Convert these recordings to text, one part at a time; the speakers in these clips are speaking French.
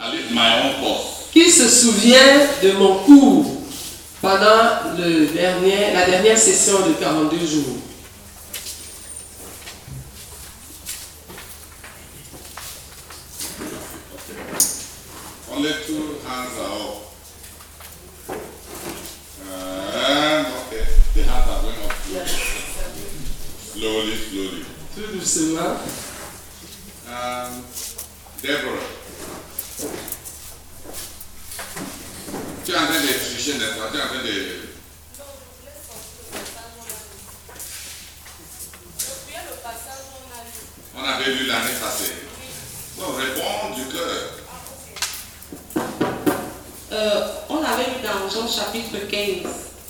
at least my own course. Qui se souvient de mon cours pendant la dernière session de 42 jours? Only 2 hands are up. Okay, the hands are going up slowly. Tout doucement. Deborah, tu es en train de tricher, n'est-ce pas? Tu es en train de... On avait lu l'année passée. Non, réponds du cœur. On avait lu dans Jean chapitre 15,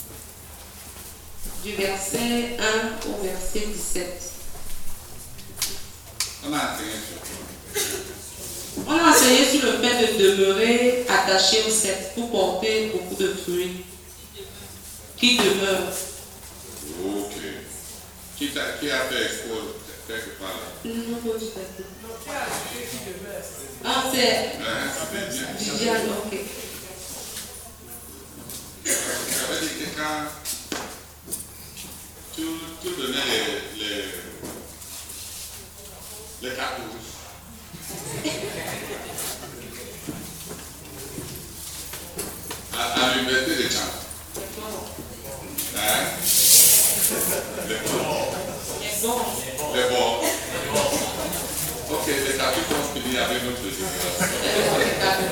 du verset 1 au verset 17. On a enseigné sur On a enseigné sur le fait de demeurer attaché au cep pour porter beaucoup de fruits qui demeurent. Ok. Qui a fait expo quelque part là? Non, pas du tout. Ah, c'est Viviane, ok. Ça veut dire que quand tu donnais les cartouches, à l'université de Tchad. Hein? Les bons. Ok, les cartouches sont finis avec notre génération.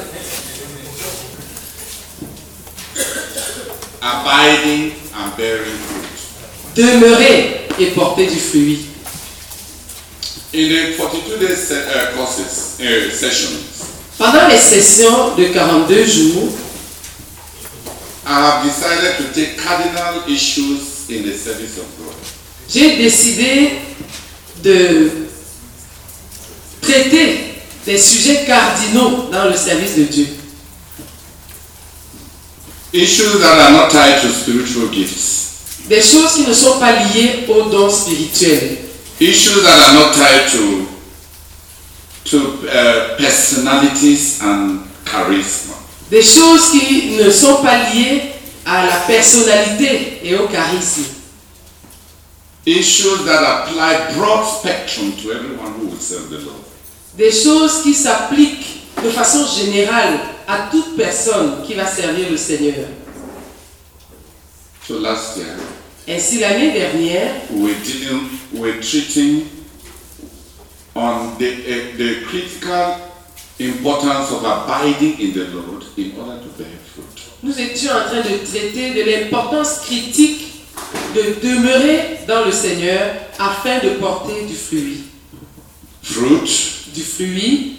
Abiding and bearing fruit. Demeurer et porter du fruit. In the 42 days sessions, Pendant les sessions de 42 jours, I have decided to take cardinal issues in the service of God. j'ai décidé de traiter des sujets cardinaux dans le service de Dieu. Issues that are not tied to spiritual gifts. Des choses qui ne sont pas liées aux dons spirituels. Issues that are not tied to personalities and charisma. Des choses qui ne sont pas liées à la personnalité et au charisme. Issues that apply broad spectrum to everyone who will serve the Lord. Des choses qui s'appliquent de façon générale à toute personne qui va servir le Seigneur. So last year, Ainsi, l'année dernière, we were treating on the critical importance of abiding in the Lord in order to bear fruit. nous étions en train de traiter de l'importance critique de demeurer dans le Seigneur afin de porter du fruit. Fruit Du fruit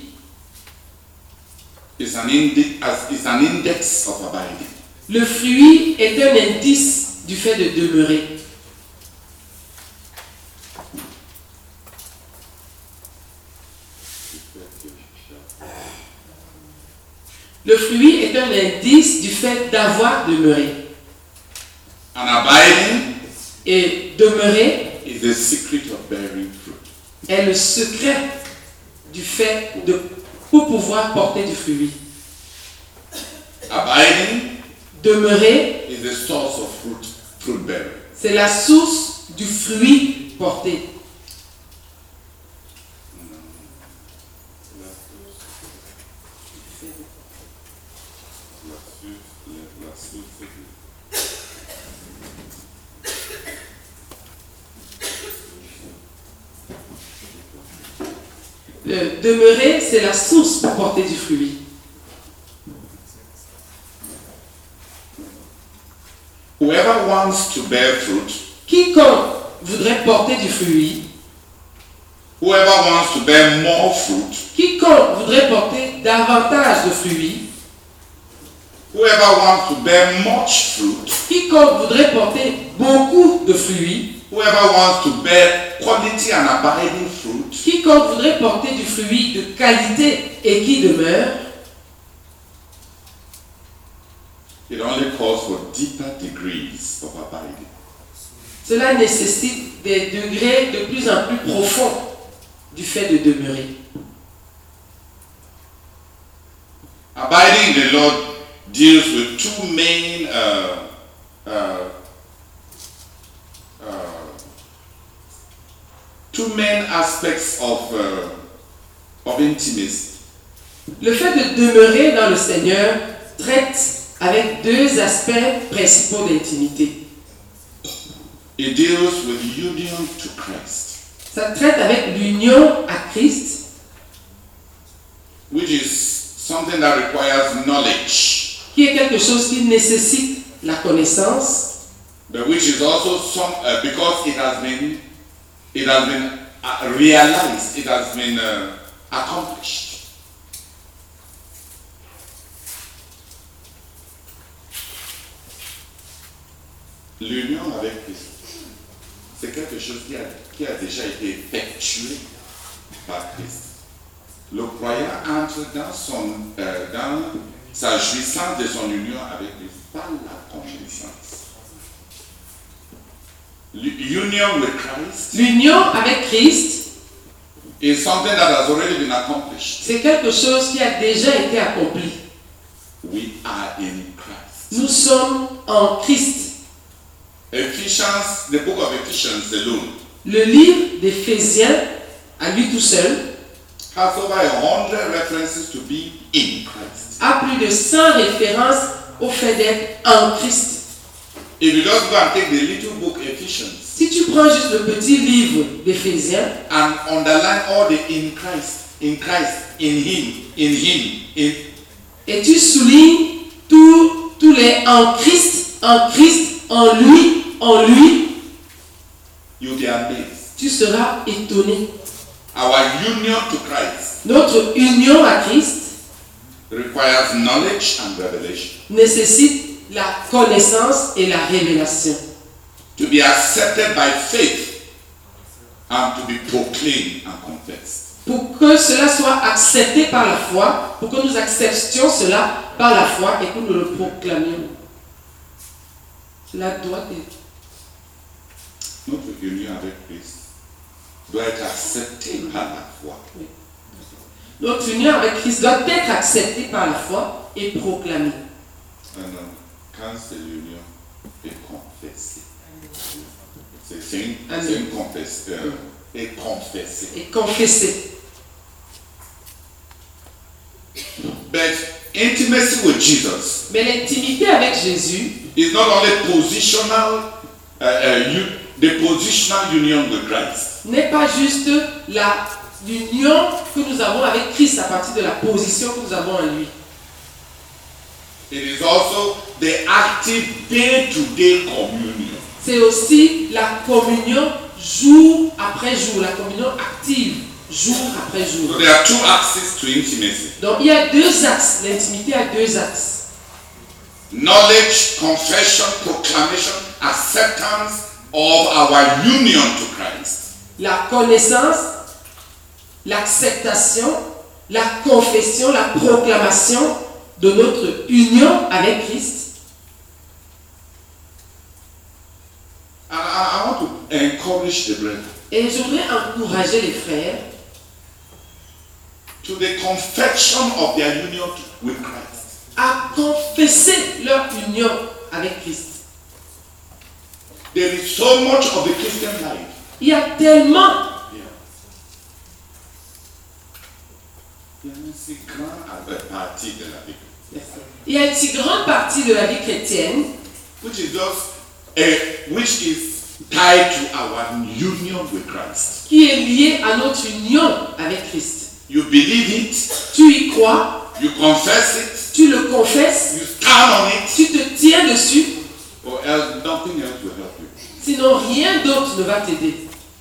is an index of abiding. Le fruit est un indice du fait de demeurer. Le fruit est un indice du fait d'avoir demeuré. And abiding Et demeurer is the secret of bearing fruit. est le secret du fait de pour pouvoir porter du fruit. Abiding Demeurer, is the source of fruit bearing. c'est la source du fruit porté. Demeurer, c'est la source pour porter du fruit. Whoever wants to bear fruit, Quiconque voudrait porter du fruit, whoever wants to bear more fruit, quiconque voudrait porter davantage de fruits, whoever wants to bear much fruit, quiconque voudrait porter beaucoup de fruits, whoever wants to bear quality and abiding fruit, quiconque voudrait porter du fruit de qualité et qui demeure, it only calls for deeper degrees of abiding. cela nécessite des degrés de plus en plus profonds du fait de demeurer. Abiding in the Lord deals with two main aspects of intimacy. Le fait de demeurer dans le Seigneur traite avec deux aspects principaux d'intimité. It deals with union to Christ, Ça traite avec l'union à Christ, which is something that requires knowledge, qui est quelque chose qui nécessite la connaissance, but which is also because it has been realized, it has been accomplished. L'union avec Christ, c'est quelque chose qui a déjà été effectué par Christ. Le croyant entre dans sa jouissance de son union avec Christ par la connaissance. Union with Christ l'union avec Christ, is something that has already been accomplished. c'est quelque chose qui a déjà été accompli. We are in Christ. Nous sommes en Christ. Ephesians, the book of Ephesians alone, Le livre d'Éphésiens, à lui tout seul, has over 100 references to be in Christ. a plus de 100 références au fait d'être en Christ. If you just go and take the little book Ephesians Si tu prends juste le petit livre d'Éphésiens and underline all the in Christ, in Him, et tu soulignes tous les en Christ, en lui, you'll be amazed. tu seras étonné. Our union to Christ Notre union à Christ requires knowledge and revelation. nécessite la connaissance et la révélation. To be accepted by faith and to be proclaimed and confessed. Pour que cela soit accepté par la foi, pour que nous acceptions cela par la foi et que nous le proclamions. Cela doit être. Notre union avec Christ doit être acceptée par la foi. Notre union avec Christ doit être acceptée par la foi et proclamée. Quand cette union est confessée, c'est une confession. Et confessée. Et confessée. But intimacy with Jesus Mais l'intimité avec Jésus is not only positional, the positional union with Christ. n'est pas juste l'union que nous avons avec Christ à partir de la position que nous avons en lui. It is also the active day-to-day communion. C'est aussi la communion jour après jour, la communion active jour après jour. So there are two axes to intimacy. Donc il y a deux axes, l'intimité a deux axes. Knowledge, confession, proclamation, acceptance of our union to Christ. La connaissance, l'acceptation, la confession, la proclamation de notre union avec Christ. And I want to encourage the brethren Et je voudrais encourager les frères to the confession of their union with Christ. à confesser leur union avec Christ. There is so much of the Christian life. Il y a tellement, Il y a une si grande partie de la vie. il y a une si grande partie de la vie chrétienne Which is tied to our union with Christ. qui est liée à notre union avec Christ. You believe it, Tu y crois, you confess it, tu le confesses, you stand on it, tu te tiens dessus, or else nothing else will help you. sinon rien d'autre ne va t'aider.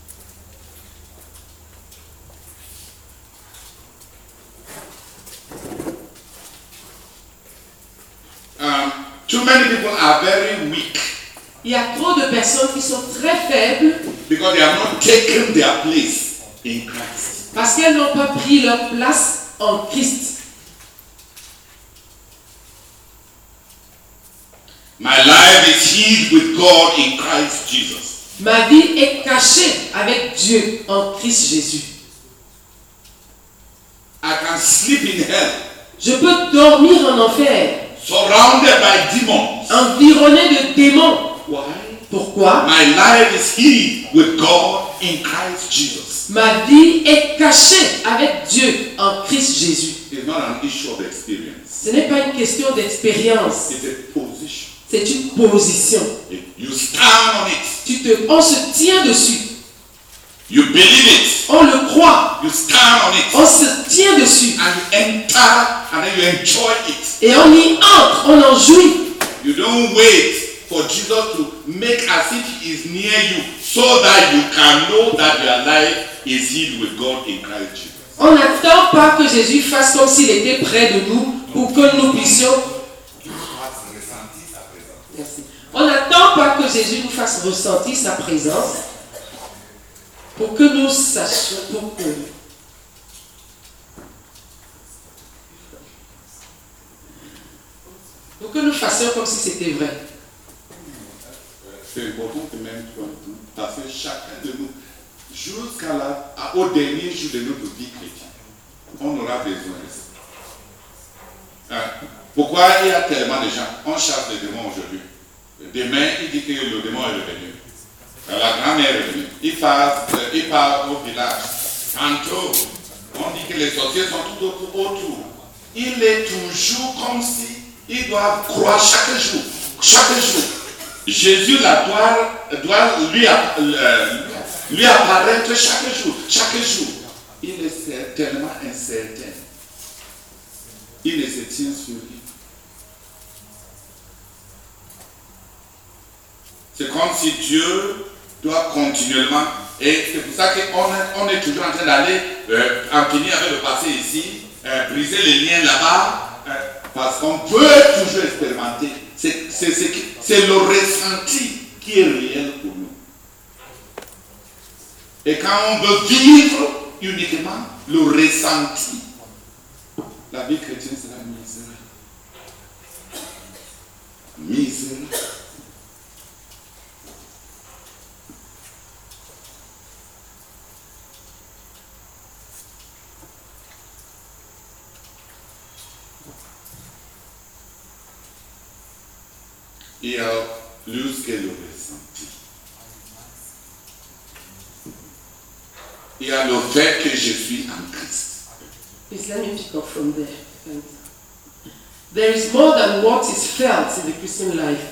Too many people are very weak Il y a trop de personnes qui sont très faibles because they have not taken their place in Christ. parce qu'elles n'ont pas pris leur place en Christ. My life is hid with God in Christ Jesus. Ma vie est cachée avec Dieu en Christ Jésus. I can sleep in hell. Je peux dormir en enfer, surrounded by demons. environné de démons. Why? Pourquoi? My life is hid with God in Christ Jesus. Ma vie est cachée avec Dieu en Christ Jésus. It's not an issue of experience. Ce n'est pas une question d'expérience, It's a position. c'est une position. You stand on it. On se tient dessus, You believe it. on le croit, You stand on it. on se tient dessus And you enter and then you enjoy it. et on y entre, on en jouit. You don't wait for Jesus to make as if he is near you so that you can know that your life is hid with God in Christ Jesus. On n'attend pas que Jésus fasse comme s'il était près de nous pour que nous puissions. Merci. On n'attend pas que Jésus nous fasse ressentir sa présence pour que nous sachions, pour que nous fassions comme si c'était vrai. C'est important que même toi, parce que chacun de nous, au dernier jour de notre vie chrétienne, on aura besoin de ça. Pourquoi il y a tellement de gens, on chasse les démons aujourd'hui. Demain, il dit que le démon est revenu. La grand-mère est revenue. Il part au village. Tantôt, on dit que les sorciers sont tout autour. Il est toujours comme si il doit croire chaque jour. Chaque jour. Jésus doit lui apparaître chaque jour. Chaque jour. Il est tellement incertain. Il ne se tient sur lui. C'est comme si Dieu doit continuellement, et c'est pour ça qu'on est toujours en train d'aller en finir avec le passé ici, briser les liens là-bas, parce qu'on peut toujours expérimenter. C'est le ressenti qui est réel pour nous. Et quand on veut vivre uniquement le ressenti, la vie chrétienne sera misérable. Misérable. Il y a plus que le ressenti. Il y a le fait que je suis en Christ. Please let me pick up from there. Thanks. There is more than what is felt in the Christian life.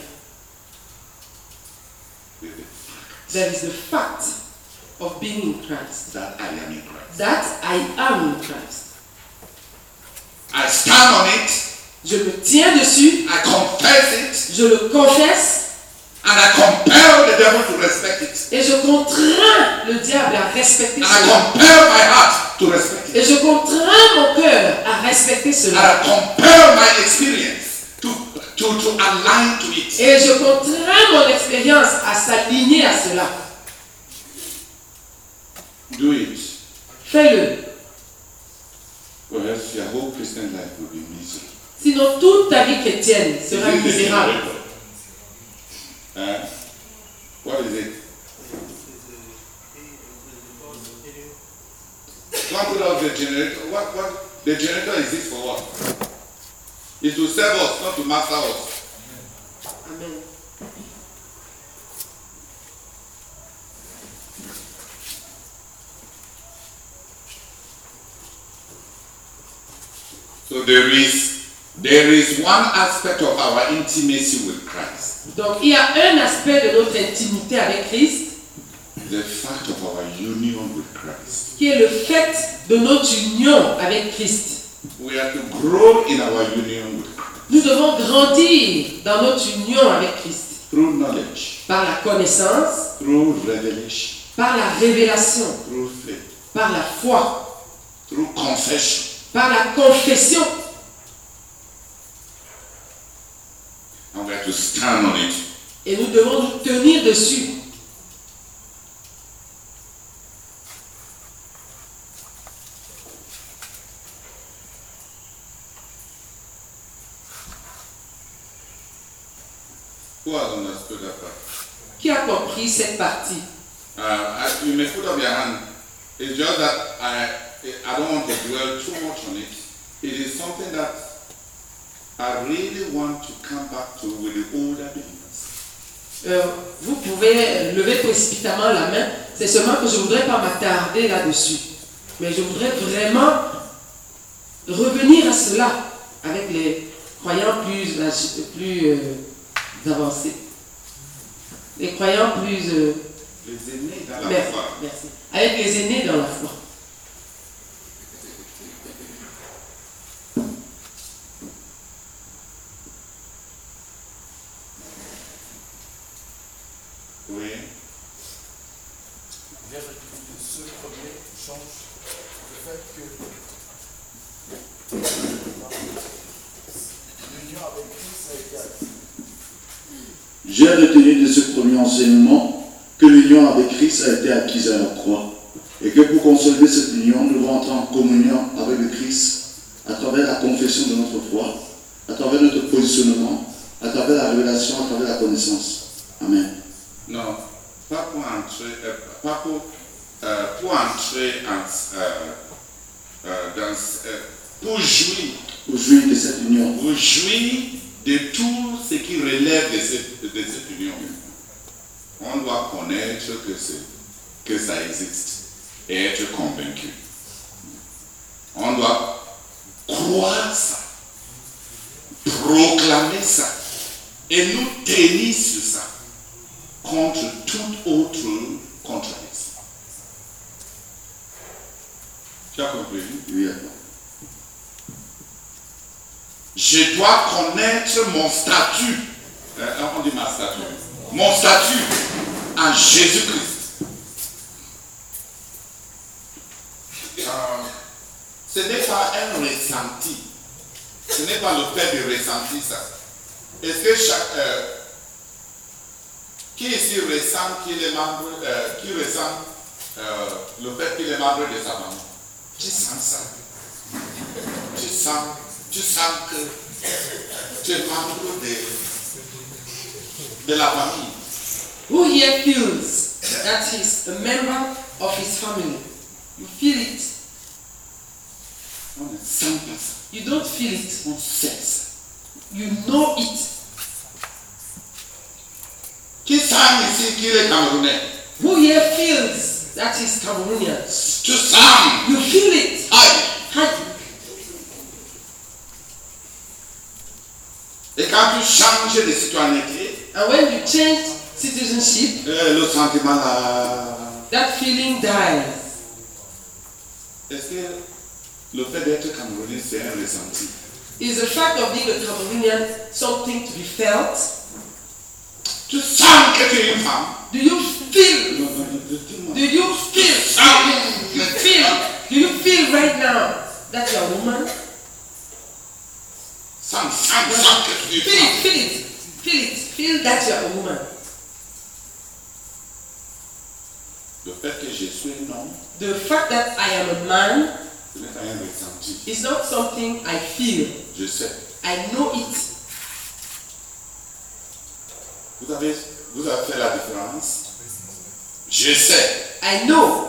There is the fact of being in Christ. That I am in Christ. That I am in Christ. I stand on it. Je me tiens dessus. I confess it. Je le confesse. And I compel the devil to respect it. Et je contrains le diable à respecter And I cela. compel my heart to respect it. Et je contrains mon cœur à respecter And cela. I compel my experience to align to it. Et je contrains mon expérience à s'aligner à cela. Do it. Fais-le. Or else your whole Christian life will be miserable. Sinon, toute ta vie chrétienne sera misérable. What is it? Don't put out the generator. What the generator is this for what? It's to serve us, not to master us. Amen. So there is one aspect of our intimacy with Christ. Donc, il y a un aspect de notre intimité avec Christ The fact of our union with Christ. qui est le fait de notre union avec Christ. We have to grow in our union with Christ. Nous devons grandir dans notre union avec Christ Through knowledge, par la connaissance, through revelation, par la révélation, through faith, par la foi, through confession. par la confession. And we have to stand on it. Et nous devons nous tenir dessus. Who has understood that part? Qui a compris cette partie? You may put up your hand. It's just that I don't want to dwell too much on it. it is something that I really want to come back to with the older believers. Vous pouvez lever précipitamment la main. C'est seulement que je ne voudrais pas m'attarder là-dessus. Mais je voudrais vraiment revenir à cela avec les croyants plus avancés. Les croyants plus... les aînés dans la foi. Merci. Avec les aînés dans la foi. Oui. Ce premier change le fait que l'union avec Christ a été acquise. J'ai retenu de ce premier enseignement que l'union avec Christ a été acquise à la croix et que pour consolider cette union, nous devons entrer en communion avec le Christ à travers la confession de notre foi, à travers notre positionnement, à travers la révélation, à travers la connaissance. Amen. Non, pas pour entrer, pour entrer pour jouir de cette union. Pour jouir de tout ce qui relève de cette union. On doit connaître que ça existe et être convaincu. On doit croire ça, proclamer ça et nous tenir sur ça contre toute autre contradiction. Tu as compris? Oui. Je dois connaître mon statut. On dit ma statut. Mon statut en Jésus-Christ. Ce n'est pas un ressenti. Ce n'est pas le fait de ressentir ça. Est-ce que qui ici ressent qu'il est membre, qui ressent le fait qu'il est membre de sa maman? Tu sens ça. Tu sens que tu es membre de la famille. Who here feels that he's a member of his family? You feel it. On ne sent pas ça. You don't feel it. On sait ça. You know it. Qui sent ici qu'il est Camerounais? Who here feels that he's Cameroonian? Tu sens. You feel it. Aïe. Et quand tu changes de citoyenneté, and when you change citizenship, le sentiment là, that feeling dies. Est-ce que le fait d'être Camerounais c'est un ressenti? Is the fact of being a Cameroonian something to be felt? Tu sens que tu es une femme? Do you feel? Do you feel? Do you feel right now that you're a woman? Sens que tu es une femme. Feel that you're a woman. Le fait que je suis un homme, The fact that I am a man ce n'est pas un ressenti. is not something I feel. Je sais. I know it. Vous avez fait la différence? Je sais. I know.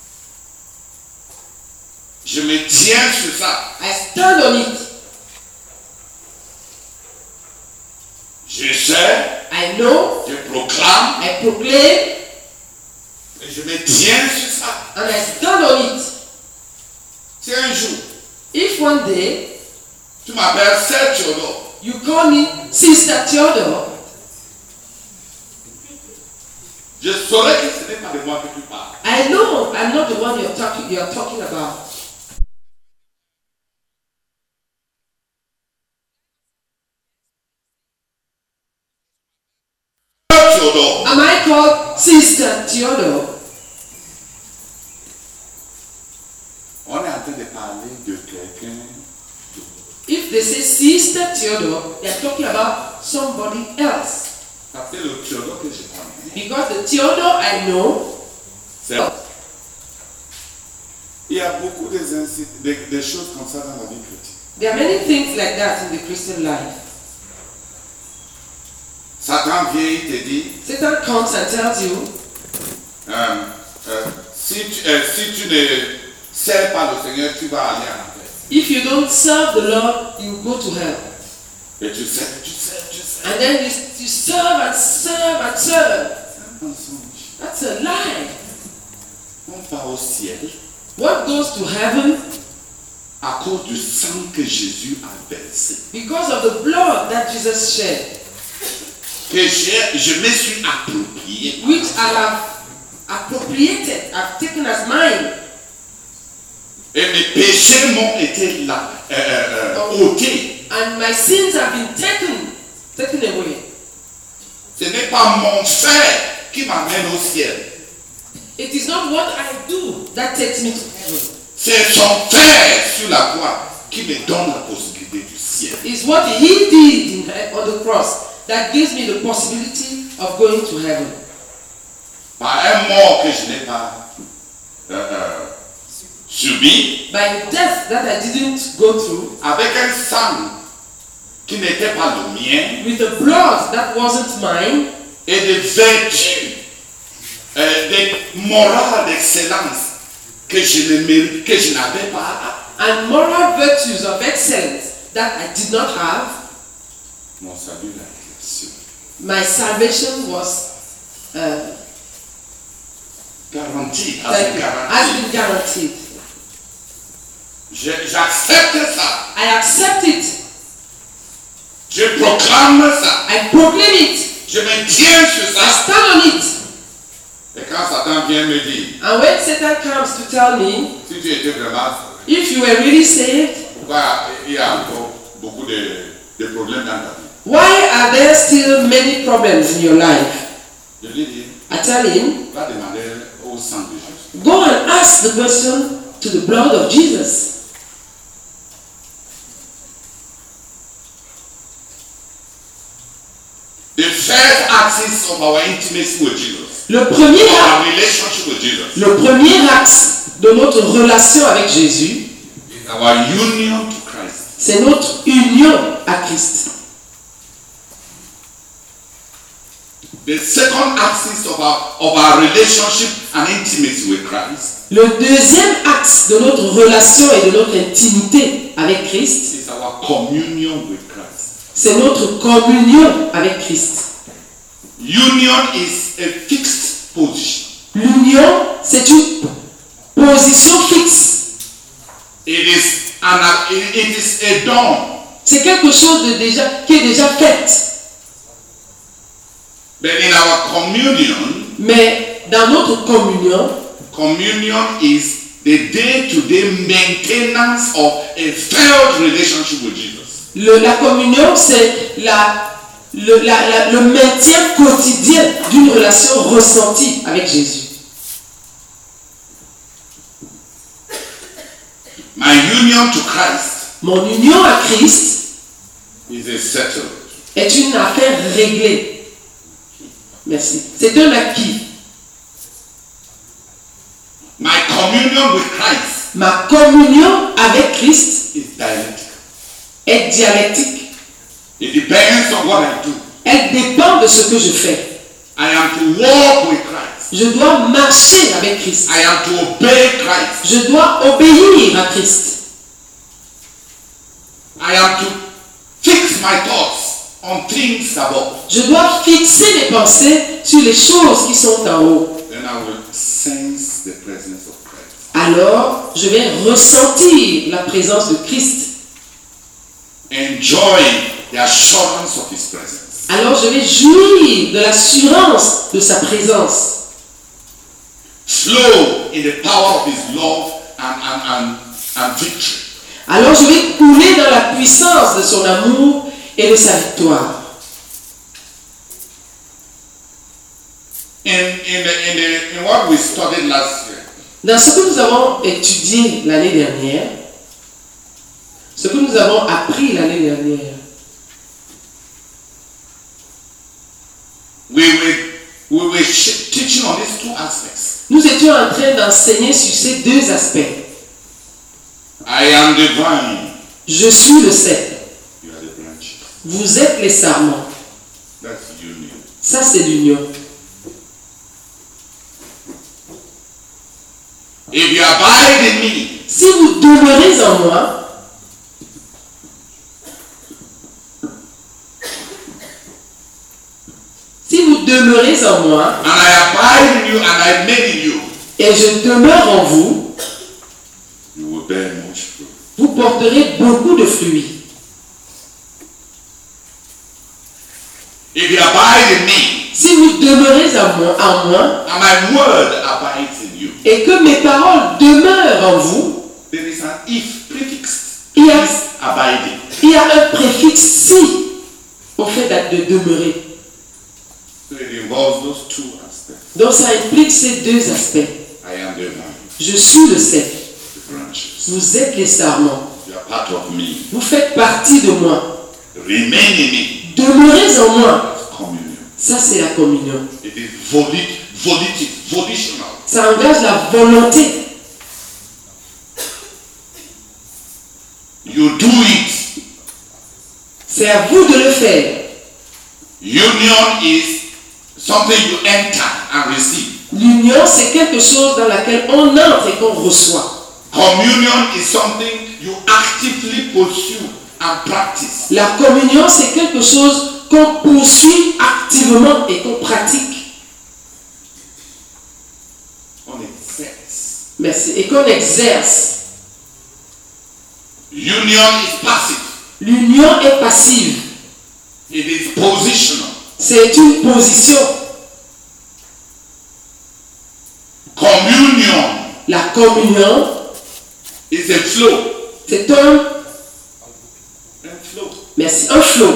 Je me tiens sur ça. I stand on it. Je sais. I know. Je proclame. I proclaim. Et je me tiens sur ça. And I stand on it. Si un jour, If one day tu m'appelles Sir Theodore, you call me Sister Theodore, je saurai que ce n'est pas de moi que tu parles. I know I'm not the one you're talking about. Theodore. Am I called Sister Theodore? On est en train de parler de quelqu'un. If they say Sister Theodore, they're talking about somebody else. Parce que le Theodore que je connais, Because the Theodore I know, c'est. Il y a beaucoup de choses comme ça dans la vie chrétienne. there are many things like that in the Christian life. Satan vient, il te dit, Satan comes and tells you, si tu ne sers pas le Seigneur, tu vas aller en enfer. If you don't serve the Lord, you go to hell. Et tu sais. And then you serve and serve and serve. C'est un mensonge. That's a lie. On part au ciel What goes to heaven? à cause du sang que Jésus a versé. Because of the blood that Jesus shed, Que je me suis approprié. which I have appropriated, I've taken as mine. Et mes péchés m'ont été là, ôtés. And my sins have been taken away. Ce n'est pas mon frère qui m'amène au ciel. It is not what I do that takes me to heaven. C'est son frère sur la croix qui me donne la possibilité du ciel. It's what he did on the cross that gives me the possibility of going to heaven. Par un mort que je n'ai pas subi, By a death that I didn't go through, avec un sang qui n'était pas le mien, with a blood that wasn't mine, et des vertus, des morales d'excellence que je n'avais pas, and moral virtues of excellence that I did not have, mon salut a été assuré. my salvation was Garanti, has been guaranteed. J'accepte ça. I accept it. Je proclame ça. I proclaim it. Je me tiens sur I ça. stand on it. Et quand Satan vient me dire, And when Satan comes to tell me, si tu étais vraiment, if you were really saved, pourquoi il y a encore beaucoup de problèmes dans ta vie? why are there still many problems in your life? Je lui dis, I tell him, va demander au sang de Jésus. go and ask the question to the blood of Jesus. The first axis of our intimacy with Jesus, Le premier our relationship with Jesus, axe de notre relation avec Jésus, is our union to Christ. c'est notre union à Christ. The second axis of our relationship and intimacy with Christ Le deuxième axe de notre relation et de notre intimité avec Christ, is our communion with Christ. c'est notre communion avec Christ. Union is a fixed position. L'union, c'est une position fixe. It is a dawn. C'est quelque chose qui est déjà fait. But in our communion, Mais dans notre communion is the day-to-day maintenance of a felt relationship with Jesus. la communion, c'est le maintien quotidien d'une relation ressentie avec Jésus. My union to Christ Mon union à Christ is a settled. est une affaire réglée. Merci. C'est un acquis. My communion with Christ Ma communion avec Christ is dialectic. est dialectique. It depends on what I do. Elle dépend de ce que je fais. I am to walk with Christ. Je dois marcher avec Christ. I am to obey Christ. Je dois obéir à Christ. I am to fix my thoughts on things above. Je dois fixer mes pensées sur les choses qui sont en haut. Then I will sense the presence of Christ. Alors, je vais ressentir la présence de Christ. Enjoy the assurance of His presence. Alors, je vais jouir de l'assurance de sa présence. Flow in the power of His love and victory. Alors, je vais couler dans la puissance de son amour et de sa victoire. In what we studied last year, Dans ce que nous avons étudié l'année dernière, ce que nous avons appris l'année dernière, we were teaching on these two aspects. nous étions en train d'enseigner sur ces deux aspects. I am the vine. Je suis le cep. You are the branches. Vous êtes les sarments. That's union. Ça, c'est l'union. If you abide in me, Si vous demeurez en moi, demeurez en moi, and I abide in you, and I remain in you, et je demeure en vous, you will bear much fruit. vous porterez beaucoup de fruits. If you abide in me, Si vous demeurez en moi, and my word abides in you, et que mes paroles demeurent en vous, there is an if prefix. il y a, Is abiding. il y a un préfixe si au fait de demeurer. So it involves those two aspects. Donc ça implique ces deux aspects. I am the vine, Je suis le cep. the branches. Vous êtes les sarments. You are part of me. Vous faites partie de moi. Remain in me. Demeurez en moi. That's communion. Ça, c'est la communion. It is volitional. Ça engage la volonté. You do it. C'est à vous de le faire. Union is something you enter and receive. L'union, c'est quelque chose dans laquelle on entre et qu'on reçoit. Communion is something you actively pursue and practice. La communion, c'est quelque chose qu'on poursuit activement et qu'on pratique. On exerts. Merci. Et qu'on exerce. Union is passive. L'union est passive. It is positional. C'est une position. Communion La communion, is a flow. c'est un, A flow. merci, un flot.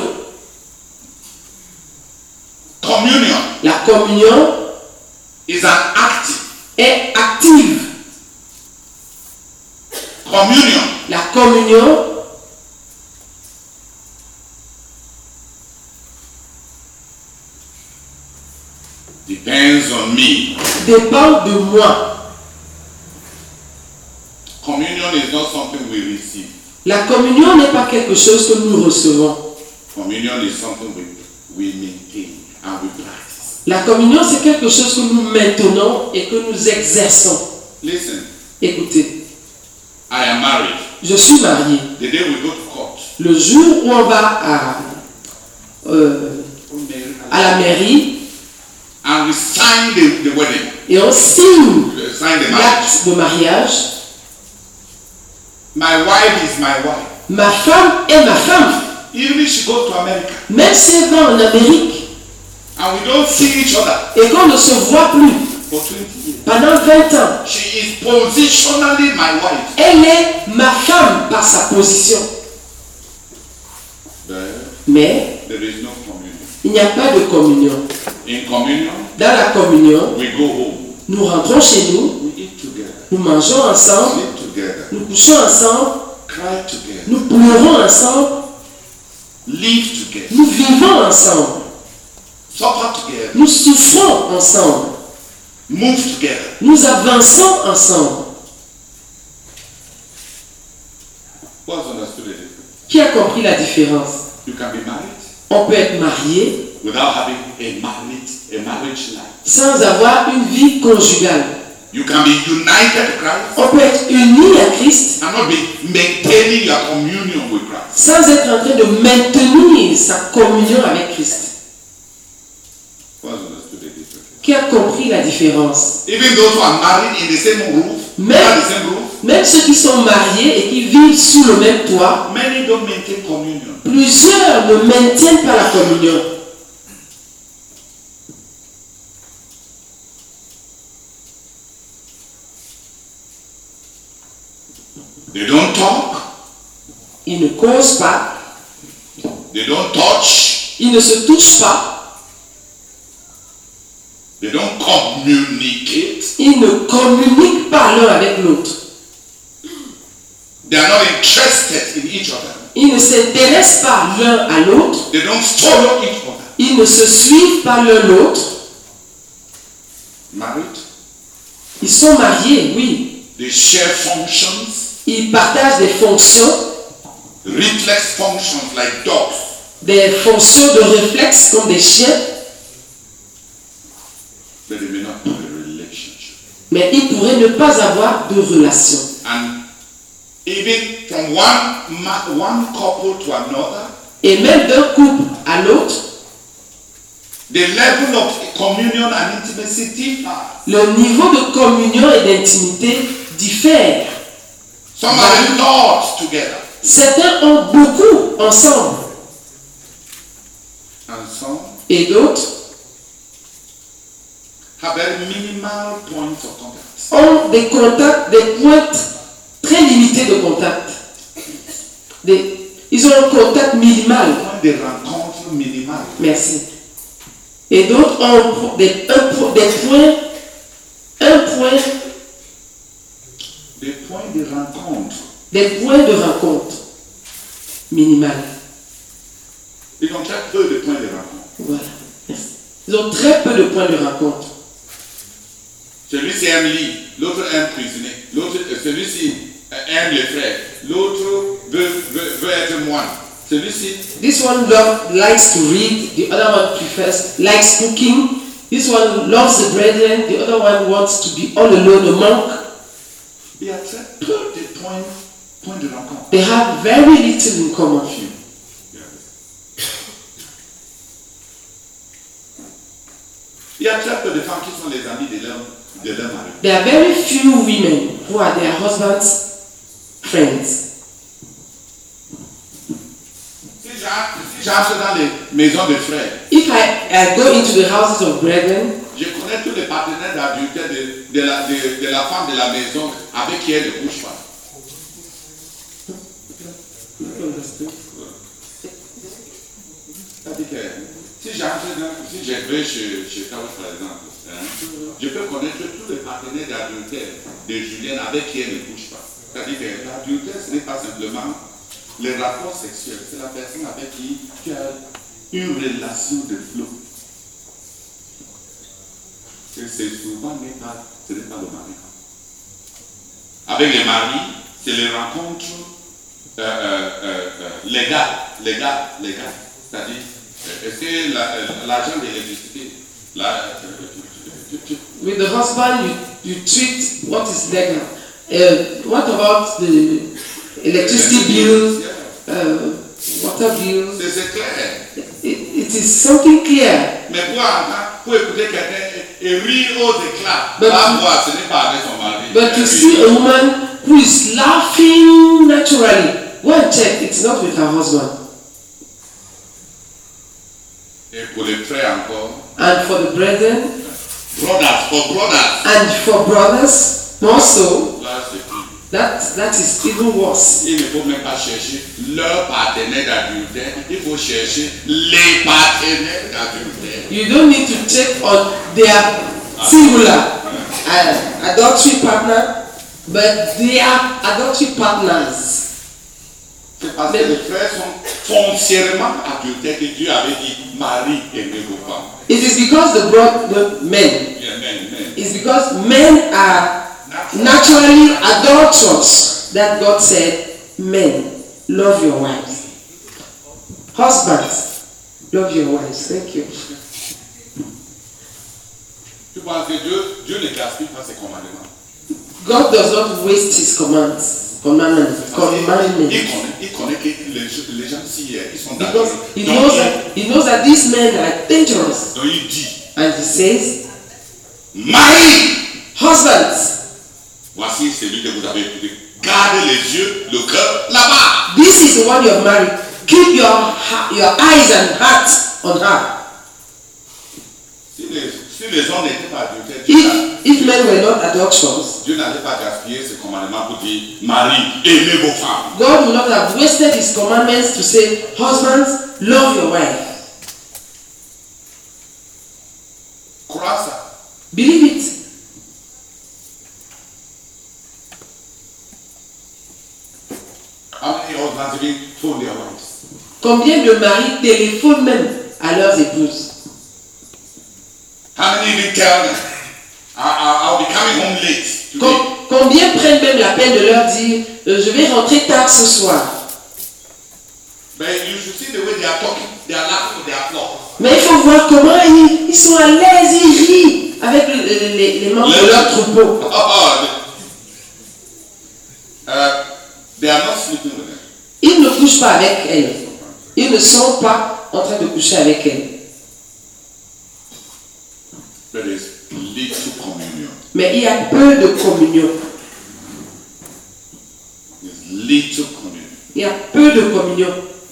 Communion La communion is an active. est active. Communion La communion depends on me. dépend de moi. Communion is not something we receive. La communion n'est pas quelque chose que nous recevons. Communion is something we maintain and we practice. La communion, c'est quelque chose que nous maintenons et que nous exerçons. Listen, Écoutez, I am married. je suis marié. The day we go to court, Le jour où on va à la mairie and we sign the wedding, et on signe sign the marriage. l'acte de mariage, My wife is my wife. ma femme est ma femme. Even if she goes to America Même si elle va en Amérique and we don't see each other et qu'on ne se voit plus for 20 years, pendant 20 ans, she is positionally my wife. elle est ma femme par sa position. But Mais there is no communion. il n'y a pas de communion. In communion, Dans la communion, we go home, nous rentrons chez nous, we eat together, nous mangeons ensemble, sleep together, nous couchons ensemble, cry together, nous pleurons ensemble, live together, nous vivons ensemble, suffer together, nous souffrons ensemble, move together. nous avançons ensemble. What's understood the difference? Qui a compris la différence? You can be married On peut être marié without having a marriage life. sans avoir une vie conjugale. You can be united to Christ On peut être uni à Christ and not be maintaining your communion with Christ. sans être en train de maintenir sa communion avec Christ. What's understood the difference? Qui a compris la différence? Even those who are married in the same roof, Mais- under the same roof, Même ceux qui sont mariés et qui vivent sous le même toit, many don't maintain communion. plusieurs ne maintiennent pas la communion. They don't talk, Ils ne causent pas, they don't touch, ils ne se touchent pas, they don't communicate, ils ne communiquent pas l'un avec l'autre. they are not interested in each other, Ils ne s'intéressent pas l'un à l'autre, they don't follow each other. ils ne se suivent pas l'un l'autre. Married, Ils sont mariés, oui. they share functions, Ils partagent des fonctions, reflex functions like dogs, des fonctions de réflexe comme des chiens, but they may not have a relationship. mais ils pourraient ne pas avoir de relation. And even from one couple to another, Et même d'un couple à l'autre, The level of communion and intimacy differs. Le niveau de communion et d'intimité diffère. Some are a lot together. Certains ont beaucoup ensemble And some et d'autres have very minimal points of contact. ont des contacts, des points très limités de contact. Ils ont un contact minimal. Point de rencontre minimales. Merci. Et d'autres ont des points Des points de rencontre. des points de rencontre minimal. Ils ont très peu de points de rencontre. Voilà. Merci. Ils ont très peu de points de rencontre. Celui-ci aime lit, l'autre aime cuisiner, celui-ci aime les frères, l'autre veut être moine. Celui-ci, This one likes to read, the other one likes cooking. This one loves the brethren, the other one wants to be all alone, a monk. il y a très peu de points de rencontre. They have very little in common. Il y a très peu de femmes qui sont les amies de leur mari. There are very few women who are their husbands' friends. Si j'entre dans les maisons de frères, If I go into the houses of brethren, je connais tous les partenaires d'adultère de la femme de la maison avec qui elle ne couche pas. C'est-à-dire que si je vais chez Taouch par exemple, je peux connaître tous les partenaires d'adultère de Julienne avec qui elle ne couche pas. C'est-à-dire que l'adultère, ce n'est pas simplement les rapports sexuels, c'est la personne avec qui tu as une relation de flot. Et c'est souvent ce n'est pas le mari. Avec les maris, c'est les rencontres légales. C'est-à-dire, est-ce que l'argent de l'électricité, with the husband, you treat what is legal. What about the electricity bills, water bills? c'est clair. It is something clear. Mais pour écouter quelqu'un et rire aux éclats, But- la voix, ce n'est pas avec son mari. But to see a woman who is laughing naturally, go and check, it's not with her husband. Et pour les frères encore, And for the brethren, for brothers, and for brothers, more so, là c'est plus. that is even worse. Il ne faut même pas chercher leur partenaire d'adultère, il faut chercher les partenaires d'adultère. You don't need to check on their singular adultery partner, but their adultery partners. C'est parce que les frères sont foncièrement adultères que Dieu avait dit Marie et vos femmes. It is because the men. Men. It's because men are naturally adulterous that God said, men, love your wives. Husbands, love your wives. Thank you. Tu penses que Dieu ne gaspille pas ses commandements. God does not waste his commandments. Il connaît que les gens ici, ils sont Because dangereux. he knows that these men are dangerous. Donc il dit, And he says, Marie, husbands, voici celui que vous avez écouté. Gardez les yeux, le cœur là-bas. this is the one you have married. Keep your eyes and heart on her. Si les hommes n'étaient pas adultères, If men were not adulterous, Dieu n'allait pas gaspiller ses commandements pour dire Marie, aimez vos femmes. God will not have wasted his commandments to say, husbands, love your wife. Crois ça. Believe it. How many husbands even phone their wives? Combien de maris téléphonent même à leurs épouses? How many even tell them, I'll be coming home late today? Combien prennent même la peine de leur dire, je vais rentrer tard ce soir? But you should see the way they are talking. They are laughing with their applause. Mais il faut voir comment ils sont à l'aise, ils rient avec les membres de leur troupeau. They are not sleeping with them. Ils ne couchent pas avec elles. Ils ne sont pas en train de coucher avec elles. Mais il y a peu de communion. There's little communion. Il y a peu de communion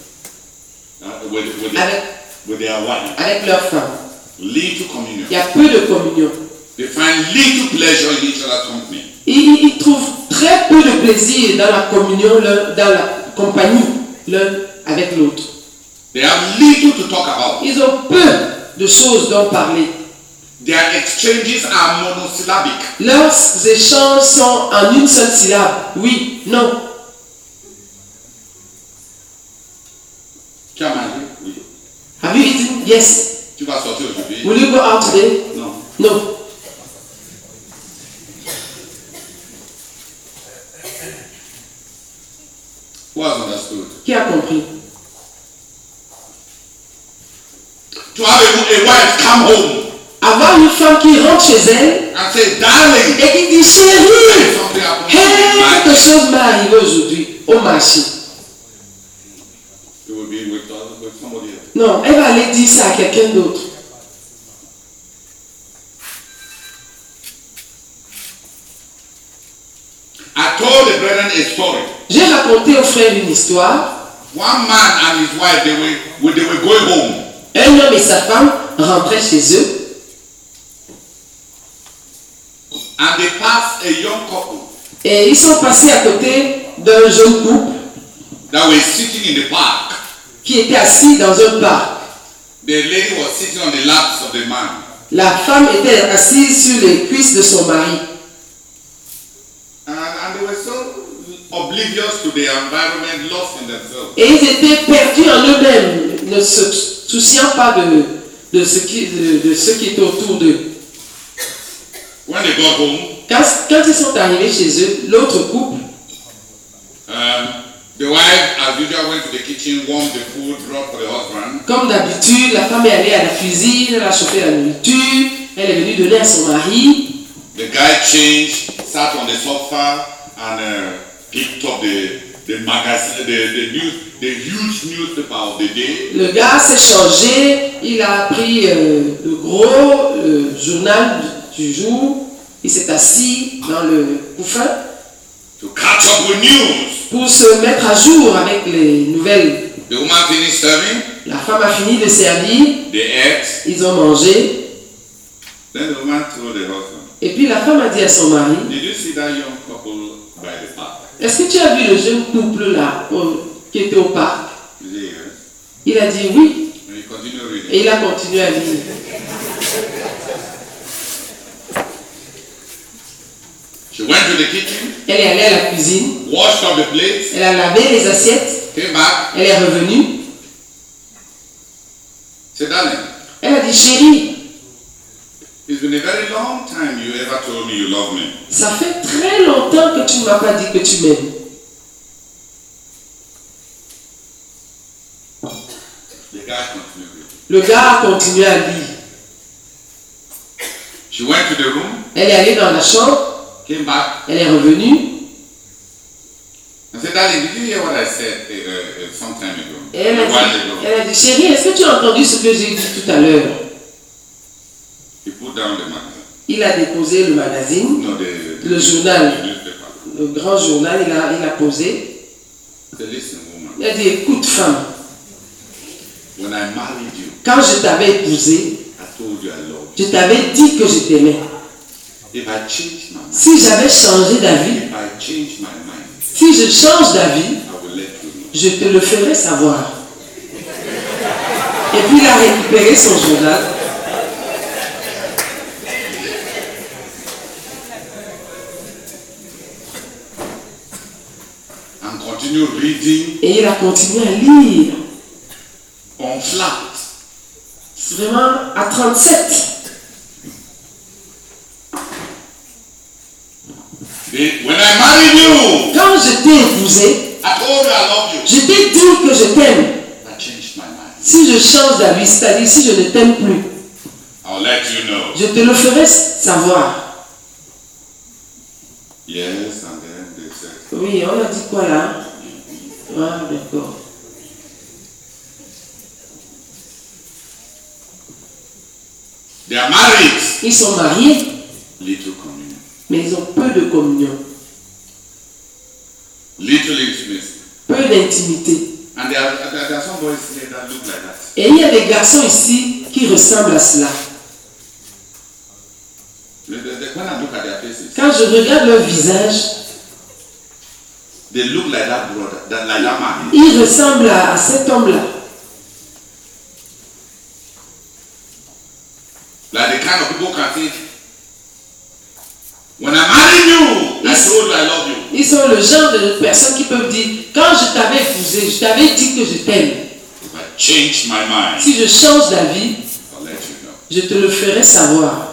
With their wife. avec leurs femmes. Little communion. Il y a peu de communion. They find little pleasure in each other's company. Ils trouvent très peu de plaisir dans la communion, dans la compagnie l'un avec l'autre. They have little to talk about. Ils ont peu de choses dont parler. Their exchanges are monosyllabic. Leurs échanges sont en une seule syllabe. Oui, non. Tu as mangé? Oui. Have you eaten? Yes. Tu vas sortir aujourd'hui? Will you go out today? Non. No. Who has understood? Qui a compris? To have a wife come home Avoir une femme qui rentre chez elle and say, darling, et qui dit chérie, something happened. hey, quelque chose m'est arrivé aujourd'hui au marché. You will be with somebody else. Non, elle va aller dire ça à quelqu'un d'autre. I told the brethren a story. J'ai raconté aux frères une histoire. One man and his wife, they were going home. Un homme et sa femme rentraient chez eux And they passed a young couple et ils sont passés à côté d'un jeune couple that were sitting in the park. qui était assis dans un parc. The lady was sitting on the laps of the man. La femme était assise sur les cuisses de son mari. And they were so oblivious to the environment, lost in themselves. Et ils étaient perdus en eux-mêmes, ne se souciant pas de ce qui était autour d'eux. When they got home, Quand ils sont arrivés chez eux, l'autre couple, the wife, as usual, went to the kitchen, warmed the food, brought for the husband. comme d'habitude, la femme est allée à la cuisine, elle a chauffé la nourriture, elle est venue donner à son mari. The guy changed, sat on the sofa, and picked up the magazine, the huge newspaper of the day. Le gars s'est changé, il a pris le gros journal du jour, il s'est assis dans le couffin To catch up with news. pour se mettre à jour avec les nouvelles. The woman finished serving, La femme a fini de servir, they ate. ils ont mangé, Then the woman told the husband, et puis la femme a dit à son mari, did you see that young couple by the park? est-ce que tu as vu le jeune couple là qui était au parc? He said, yes. Il a dit oui, And he continued reading. et il a continué à lire. She went to the kitchen, Elle est allée à la cuisine, washed up the plates, elle a lavé les assiettes, came back, elle est revenue, said, darling, elle a dit chérie, it's been a very long time you ever told me you love me. ça fait très longtemps que tu ne m'as pas dit que tu m'aimes. The guy continued reading. Le gars a continué à lire. She went to the room, Elle est allée dans la chambre, came back, elle est revenue, and said, darling, did you hear what I said some time ago? et elle A while a ago. dit chérie, est-ce que tu as entendu ce que j'ai dit tout à l'heure? He put down the magazine. Il a déposé le magazine, No, le journal, the newspaper. le grand journal, il a posé. He said, listen, woman, Il a dit écoute femme, when I married you, quand je t'avais épousé, I told you I loved je t'avais dit que je t'aimais. you. If I change my mind, Si j'avais changé d'avis, if I change my mind, si je change d'avis, I will let you know. je te le ferai savoir. Et puis il a récupéré son journal. And continue reading Et il a continué à lire. on flat. C'est vraiment à 37. When I married you, Quand je t'ai épousé, I told you I love you. je t'ai dit que je t'aime. I changed my mind. Si je change d'avis, c'est-à-dire si je ne t'aime plus, I'll let you know. je te le ferai savoir. Yes, and then they said, Oui, on a dit quoi là? Ah, d'accord. they are married. Ils sont mariés. Little communion. Mais ils ont peu de communion, Little intimacy. peu d'intimité. And there are some boys here that look like that. Et il y a des garçons ici qui ressemblent à cela. When I look at their faces, Quand je regarde leur visage, they look like that brother, like that man. ils ressemblent à cet homme-là. Like the kind of people can think, when I marry you, I told you I love you. Ils sont le genre de personnes qui peuvent dire, quand je t'avais épousé, je t'avais dit que je t'aime. If I change my mind, Si je change d'avis, I'll let you know. je te le ferai savoir.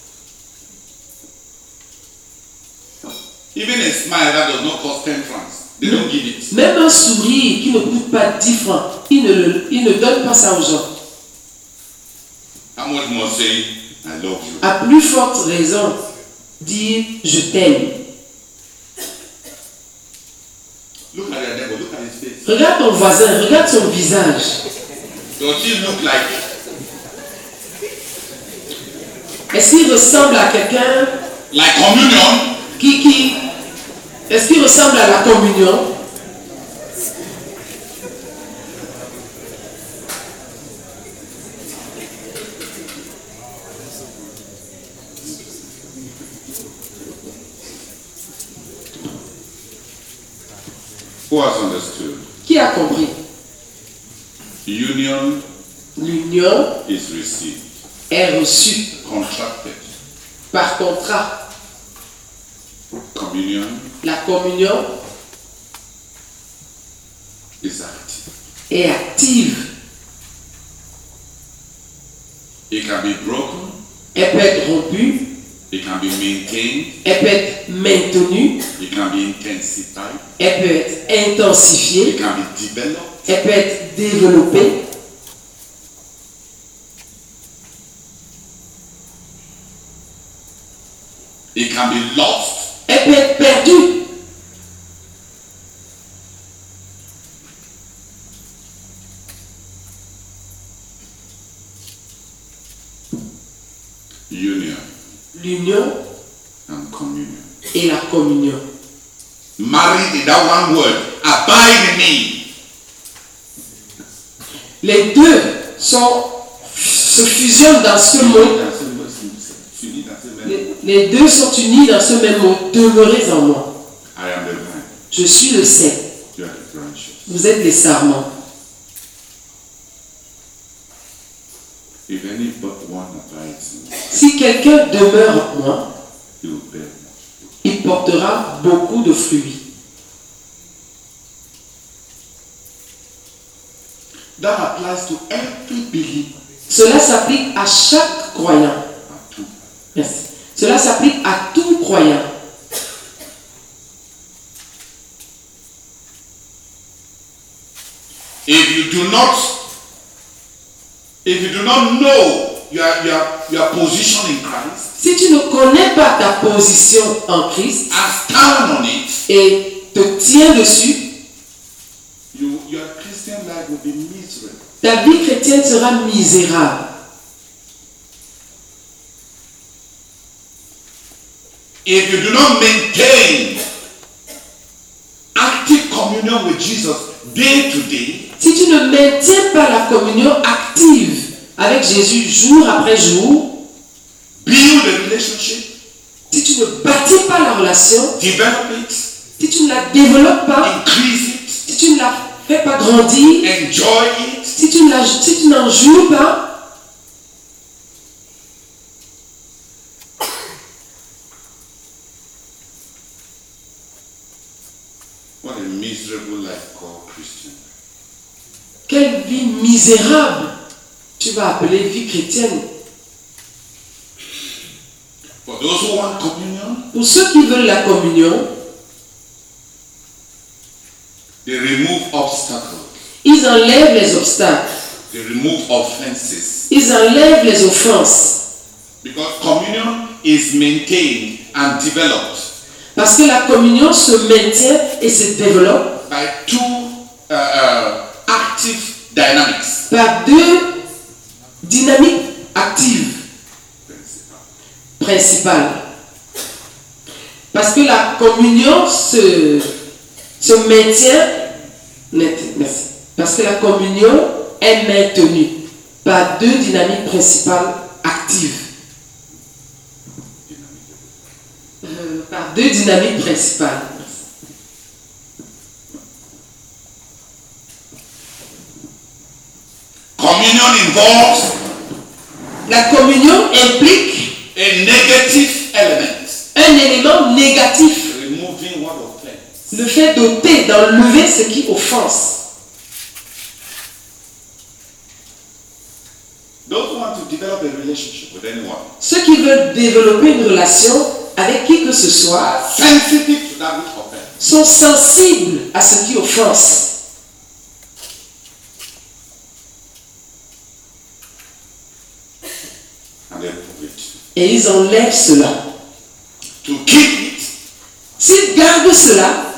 Even a smile that does not cost 10 francs, they don't give it. Même un sourire qui ne coûte pas 10 francs, ils ne donnent pas ça aux gens. How much more saying, I love you? À plus forte raison, dire je t'aime. Look at your neighbor, look at his face. Regarde ton voisin, regarde son visage. Does he look like Est-ce qu'il ressemble à quelqu'un communion? Est-ce qu'il ressemble à la communion? Who has understood? Qui a compris? Union L'union is received, est reçue contracted. par contrat. Communion La communion is active. est active. It can be broken, Elle peut être rompue, it can be maintained, elle peut être maintenue, it can be intensified, elle peut être intensifiée, it can be developed, elle peut être développée. it can be lost, Elle peut être perdue. union L'union and communion. et la communion. Married in that one word, abide in me. Les deux se fusionnent dans ce mot. Les deux sont unis dans ce même mot. Demeurez en moi. I am the vine, Je suis le cep. you are the branches. Vous êtes les sarments. If any but one abides in me, Si quelqu'un demeure en moi, he will bear much. il portera beaucoup de fruits. That applies to every believer. Cela s'applique à chaque croyant. À tout. Merci. Cela s'applique à tout croyant. If you do not know your position in Christ Si tu ne connais pas ta position en Christ and stand on it, et te tiens dessus, your Christian life will be miserable. ta vie chrétienne sera misérable. If you do not maintain active communion with Jesus day to day, Si tu ne maintiens pas la communion active avec Jésus jour après jour, build a relationship, si tu ne bâtis pas la relation, develop it, si tu ne la développes pas, increase it, si tu ne la fais pas grandir, enjoy it, si tu n'en joues pas, what a miserable life called Christian. quelle vie misérable tu vas appeler vie chrétienne. For those who want communion, Pour ceux qui veulent la communion, they remove obstacles, ils enlèvent les obstacles, they remove offenses. ils enlèvent les offenses. Because communion is maintained and developed Parce que la communion se maintient et se développe by two active dynamics. par deux dynamiques actives principales. la communion se maintient. Merci. Parce que la communion est maintenue par deux dynamiques principales actives. Par deux dynamiques principales. Communion involves La communion implique a negative element. un élément négatif. Removing what offends. Le fait d'ôter, d'enlever ce qui offense. Those who want to develop a relationship with anyone, Ceux qui veulent développer une relation avec qui que ce soit sensitive to that which offends. sont sensibles à ce qui offense. And they remove it. Et ils enlèvent cela. To keep it S'ils gardent cela,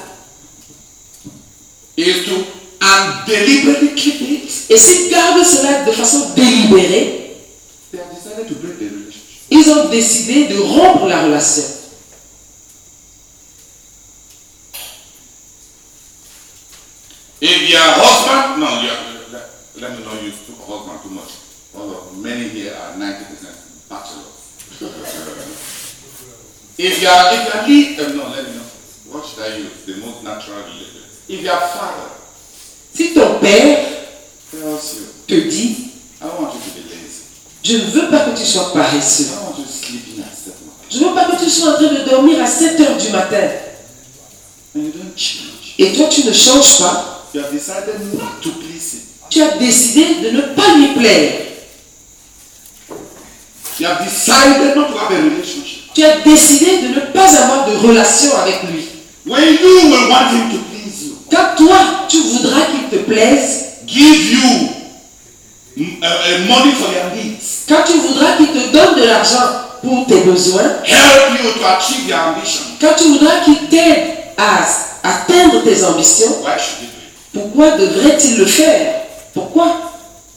is to deliberately keep it. et s'ils gardent cela de façon délibérée, They have decided to break the relationship. ils ont décidé de rompre la relation. If you are husband, no, you are, let me not use husband too much. Although many here are 90% bachelors. If you are no, let me know. What should I use? The most natural religion. If you are father Si ton père tells you, te dit, I don't want you to be lazy. je ne veux pas que tu sois I paresseux. don't want you sleeping at 7 o'clock. Je ne veux pas que tu sois en train de dormir à 7 heures du matin. And you don't change. Et toi, tu ne changes pas. You have decided not to please him. Tu as décidé de ne pas lui plaire. You have decided not to have a relationship. Tu as décidé de ne pas avoir de relation avec lui. When you will want him to please you, Quand toi, tu voudras qu'il te plaise, give you money for your needs, quand tu voudras qu'il te donne de l'argent pour tes besoins, help you to achieve your ambition, quand tu voudras qu'il t'aide à atteindre tes ambitions, why should he do it? pourquoi devrait-il le faire? Pourquoi?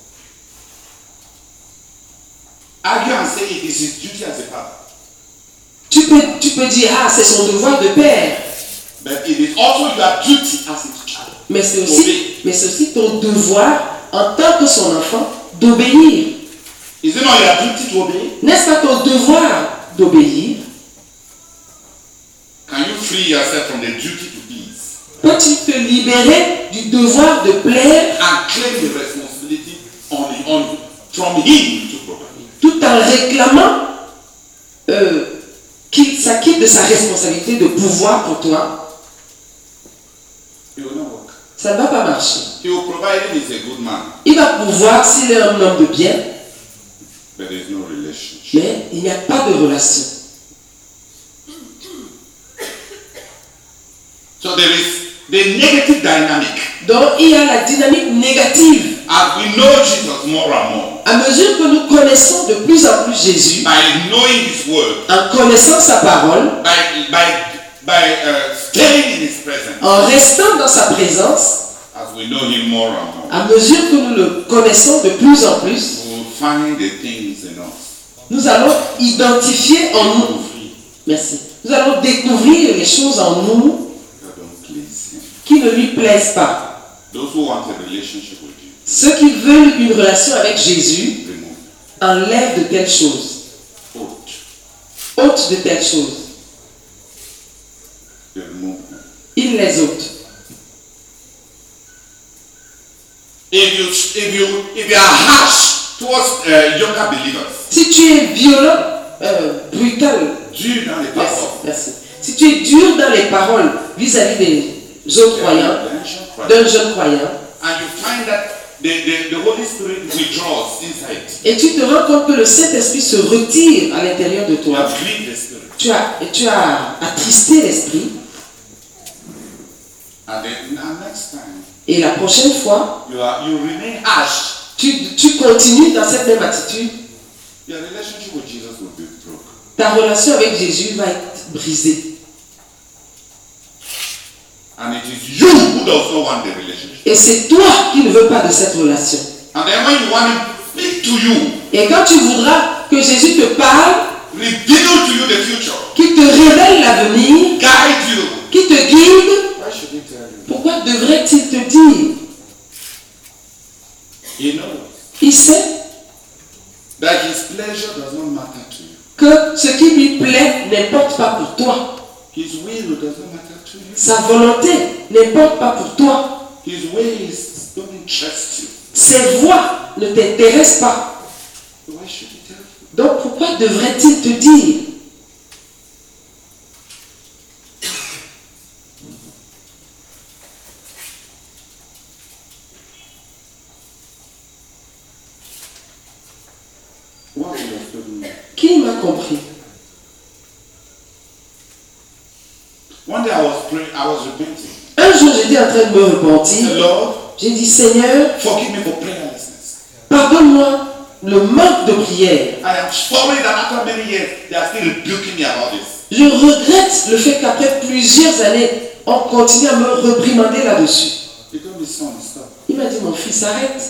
Argue and say it is his duty as a father. Tu peux dire, ah, c'est son devoir de père. But it is also your duty as his child. Mais c'est aussi ton devoir, en tant que son enfant, d'obéir. Is it not your duty to obey? N'est-ce pas ton devoir d'obéir? Can you free yourself from the duty to please Peux-tu te libérer du devoir de plaire and claim the responsibility from him to provide? tout en réclamant qu'il s'acquitte de sa responsabilité de pouvoir pour toi? It will not work. Ça ne va pas marcher. He will provide him is a good man, Il va pouvoir s'il est un homme de bien, but there is no relationship. mais il n'y a pas de relation. So there is the negative dynamic. Donc il y a la dynamique négative. As we know Jesus more and more, À mesure que nous connaissons de plus en plus Jésus, by knowing his word, en connaissant sa parole, by staying in his presence, en restant dans sa présence, as we know him more and more, à mesure que nous le connaissons de plus en plus, we will find the things in us nous allons identifier en nous, merci, nous allons découvrir les choses en nous that don't please him. qui ne lui plaisent pas. Those who want a relationship with you, Ceux qui veulent une relation avec Jésus remove enlèvent de telles choses, them. ôtent de telles choses, They remove them. ils les ôtent. If you are harsh towards younger believers, Si tu es violent, brutal, dur dans les merci, paroles, merci. Si tu es dur dans les paroles vis-à-vis des autres croyants, d'un jeune croyant, and you find that the Holy Spirit withdraws inside, et tu te rends compte que le Saint-Esprit se retire à l'intérieur de you toi, have grieved the Spirit. tu as attristé l'Esprit, And then next time, et la prochaine fois, you remain harsh. tu continues dans cette même attitude, Your relationship with Jesus will be broken. ta relation avec Jésus va être brisée. And it is you who does not want the relationship. Et c'est toi qui ne veux pas de cette relation. And then when you want him to speak to you, Et quand tu voudras que Jésus te parle, reveal to you the future, qui te révèle l'avenir, guide you. qui te guide, Why should he tell you? pourquoi devrait-il te dire? He knows Il sait that his pleasure does not matter to you. que ce qui lui plaît n'importe pas pour toi. His will does not matter to you. Sa volonté n'importe pas pour toi. His ways don't interest you. Ses voies ne t'intéressent pas. So why should he tell you? Donc pourquoi devrait-il te dire? What would have told me? Qui m'a compris? One day I was praying, I was repenting. Un jour, j'étais en train de me repentir. Lord, J'ai dit, Seigneur, forgive me for prayerlessness. pardonne-moi le manque de prière. I am sorry that after many years they are still rebuking me about this. Je regrette le fait qu'après plusieurs années, on continue à me réprimander là-dessus. He told me, son, stop. Il m'a dit, mon fils, arrête.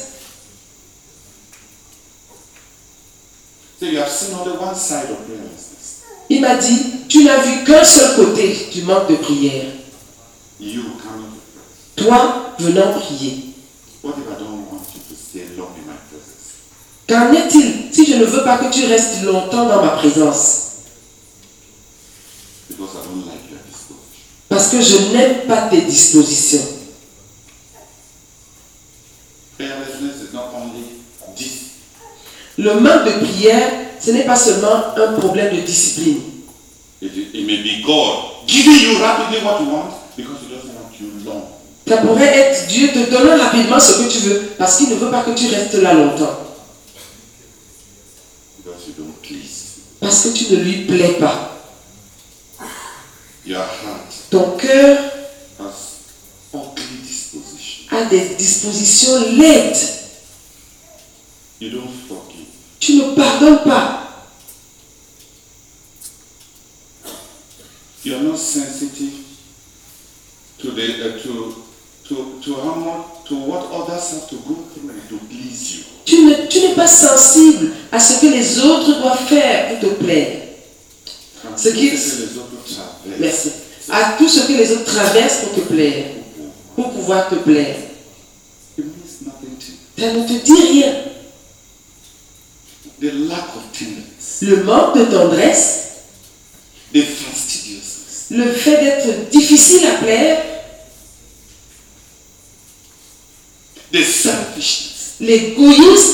So you have seen only one side of prayerlessness. Il m'a dit, tu n'as vu qu'un seul côté du manque de prière. You coming to pray. Toi, venant prier. What if I don't want you to stay long in my presence? Qu'en est-il si je ne veux pas que tu restes longtemps dans ma présence? Because I don't like your disposition. Parce que je n'aime pas tes dispositions. Prayerlessness is not only this. Le manque de prière, ce n'est pas seulement un problème de discipline. It may be God giving you rapidly what you want because He doesn't want you long. Ça pourrait être Dieu te donnant rapidement ce que tu veux parce qu'il ne veut pas que tu restes là longtemps. Because you don't please. Parce que tu ne lui plais pas. Your heart Ton cœur has ugly disposition. a des dispositions laides. You don't forgive. Tu ne pardonnes pas. You are not sensitive to the to how much to what others have to go through to please you. Tu n'es pas sensible à ce que les autres doivent faire pour te plaire. Ce qui- les autres traversent. Merci. À tout ce que les autres traversent pour te plaire. Pour pouvoir te plaire. It means nothing to you. Ça ne te dit rien. The lack of tenderness, Le manque de tendresse, the fastidiousness, le fait d'être difficile à plaire, the selfishness, l'égoïsme,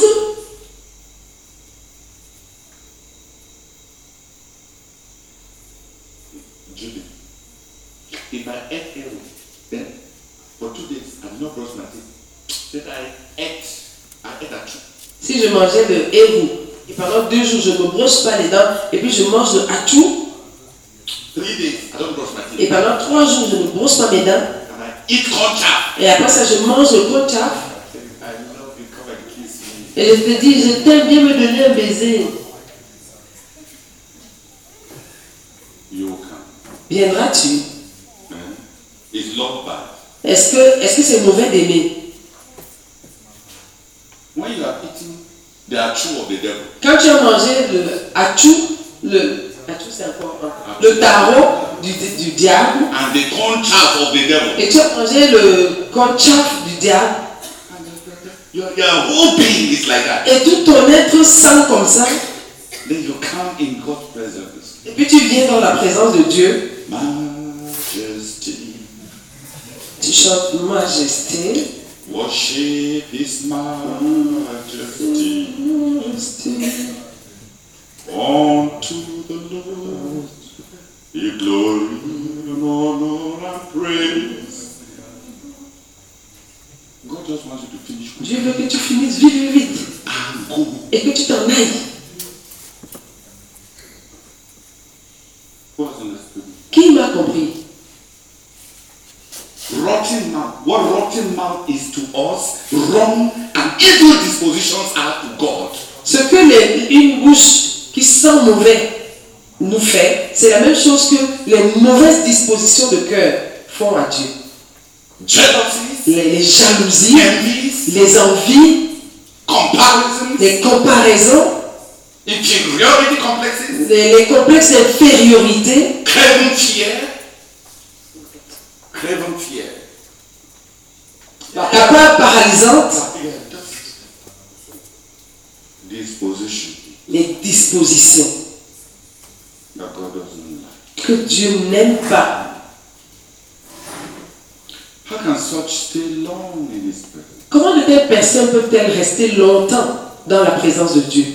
Judy. If I ate every then for 2 days I did not brush my teeth. Then I ate a tree. si je mangeais de hérou, et pendant 2 jours je ne me brosse pas les dents, et puis je mange de hachou, 3 days I don't brush my et teeth. pendant 3 jours je ne brosse pas mes dents, And I eat corn chop. et après ça je mange le conchaf, I love you, come and kiss me. et je te dis, je t'aime, viens me donner un baiser. You will come. Viendras-tu? Is love bad? Est-ce que c'est mauvais d'aimer? When you are eating the true of the devil, Quand tu as mangé le hachou, hachou c'est encore le tarot du diable, and the corn chop of the devil, et tu as mangé le conchaf du diable, your whole being is like that. et tout ton être sent comme ça, Then you come in God's presence. et puis tu viens dans la présence de Dieu, Majesty, tu chantes Majesté, worship His majesty. Unto the Lord be glory and honor and praise. God just wants you to finish with Dieu veut que tu finisses vite, vite, vite, and go. et que tu t'en ailles. Who has understood me? Qui m'a compris? Rotten mouth. What rotten mouth is to us, wrong and evil dispositions are to God. Ce que une bouche qui sent mauvais nous fait, c'est la même chose que les mauvaises dispositions de cœur font à Dieu. Jealousies, Les jalousies, envies, les envies, comparisons, les comparaisons, inferiority complexes, les complexes d'infériorité, craving fear, la peur paralysante, disposition les dispositions that God doesn't like. que Dieu n'aime pas. How can such stay long in His presence? Comment de telles personnes peuvent-elles rester longtemps dans la présence de Dieu?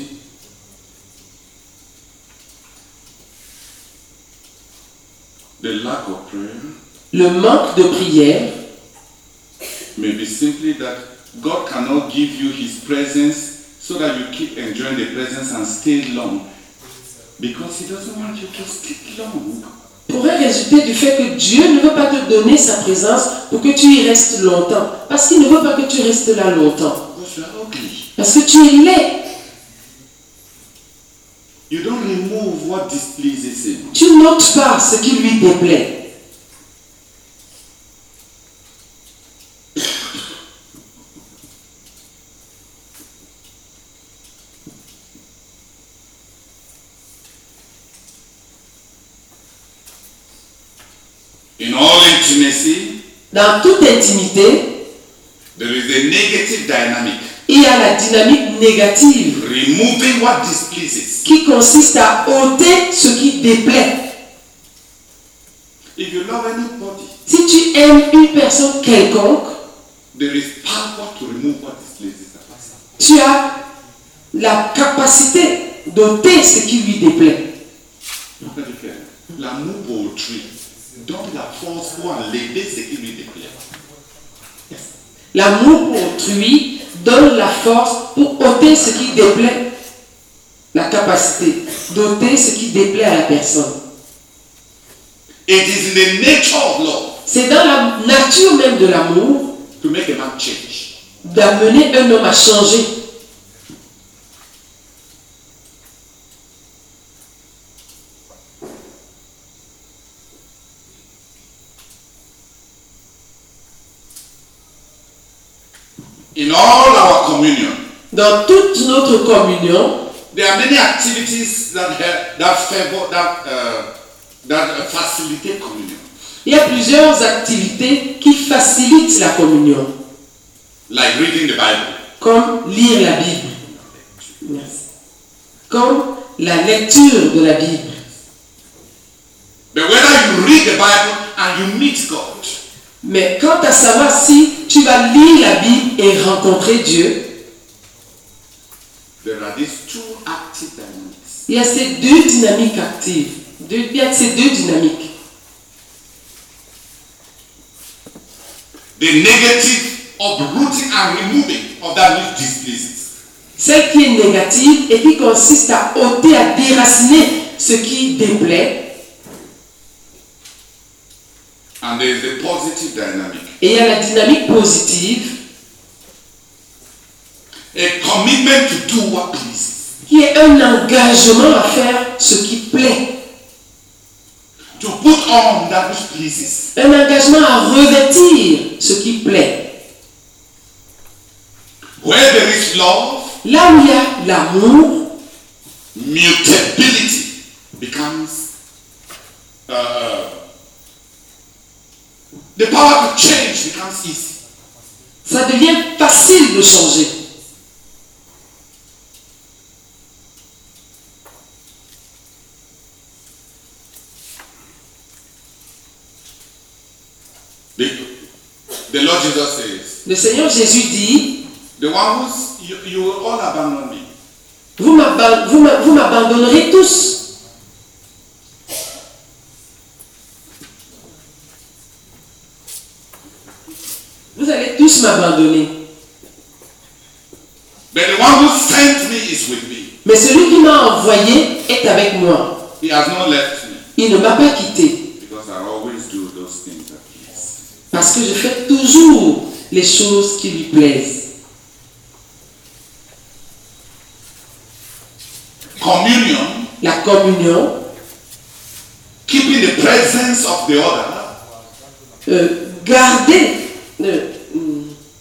The lack of prayer Le manque de prière may be simply that God cannot give you His presence so that you keep enjoying the presence and stay long, because He doesn't want you to stay long. pourrait résulter du fait que Dieu ne veut pas te donner sa présence pour que tu y restes longtemps. Parce qu'il ne veut pas que tu restes là longtemps. Because you are ugly. Parce que tu es laid. You don't remove what displeases Him. Tu n'ôtes pas ce qui lui déplaît. In all intimacy, Dans toute intimité, there is a negative dynamic, il y a la dynamique négative removing what displeases. qui consiste à ôter ce qui déplaît. If you love anybody, Si tu aimes une personne quelconque, there is power to remove what displeases that person. tu as la capacité d'ôter ce qui lui déplaît. L'amour pour autrui donne la force pour enlever ce qui lui déplaît. L'amour pour autrui donne la force pour ôter ce qui déplaît. La capacité d'ôter ce qui déplaît à la personne. It is in the nature of love C'est dans la nature même de l'amour to make a man change. d'amener un homme à changer. In all our communion, Dans toute notre communion, there are many activities that facilitate communion, il y a plusieurs activités qui facilitent la communion, like reading the Bible, comme lire la Bible, Merci. Comme la lecture de la Bible. but whether you read the Bible and you meet God, Mais quant à savoir si tu vas lire la Bible et rencontrer Dieu, there are these two active dynamics. il y a ces deux dynamiques actives. Il y a ces deux dynamiques. The negative uprooting and removing of that which displeases. Celle qui est négative et qui consiste à ôter, à déraciner ce qui déplaît. And there is a positive dynamic. Et il y a la dynamique positive A commitment to do what pleases. qui est un engagement à faire ce qui plaît. To put on that which pleases. Un engagement à revêtir ce qui plaît. Where there is love, Là où il y a l'amour, mutability becomes the power to change becomes easy. ça devient facile de changer. The Lord Jesus says, Le Seigneur Jésus dit, the one who's you will all abandon me. vous m'abandonnerez tous. Vous allez tous m'abandonner. But the one who sent me is with me. Mais celui qui m'a envoyé est avec moi. He has not left me. Il ne m'a pas quitté. Because I always do those things that please. Parce que je fais toujours les choses qui lui plaisent. Communion, La communion, keeping the presence of the other, garder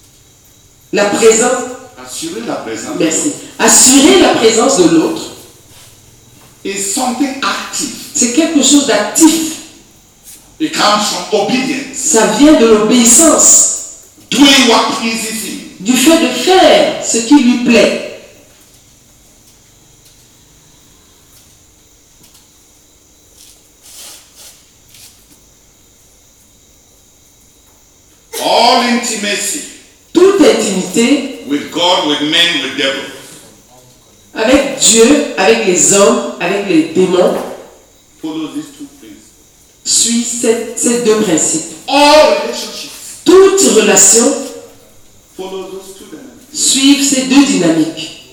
la présence, assuring la présence. merci, assurer la présence de l'autre, It's something active. C'est quelque chose d'actif. It comes from obedience. Ça vient de l'obéissance, Doing what pleases him. du fait de faire ce qui lui plaît. All intimacy Toute intimité with God, with men, with devils. avec Dieu, avec les hommes, avec les démons, Follow these two things. suit ces deux principes. All relationships Toute relation follow those two dynamics. suit ces deux dynamiques.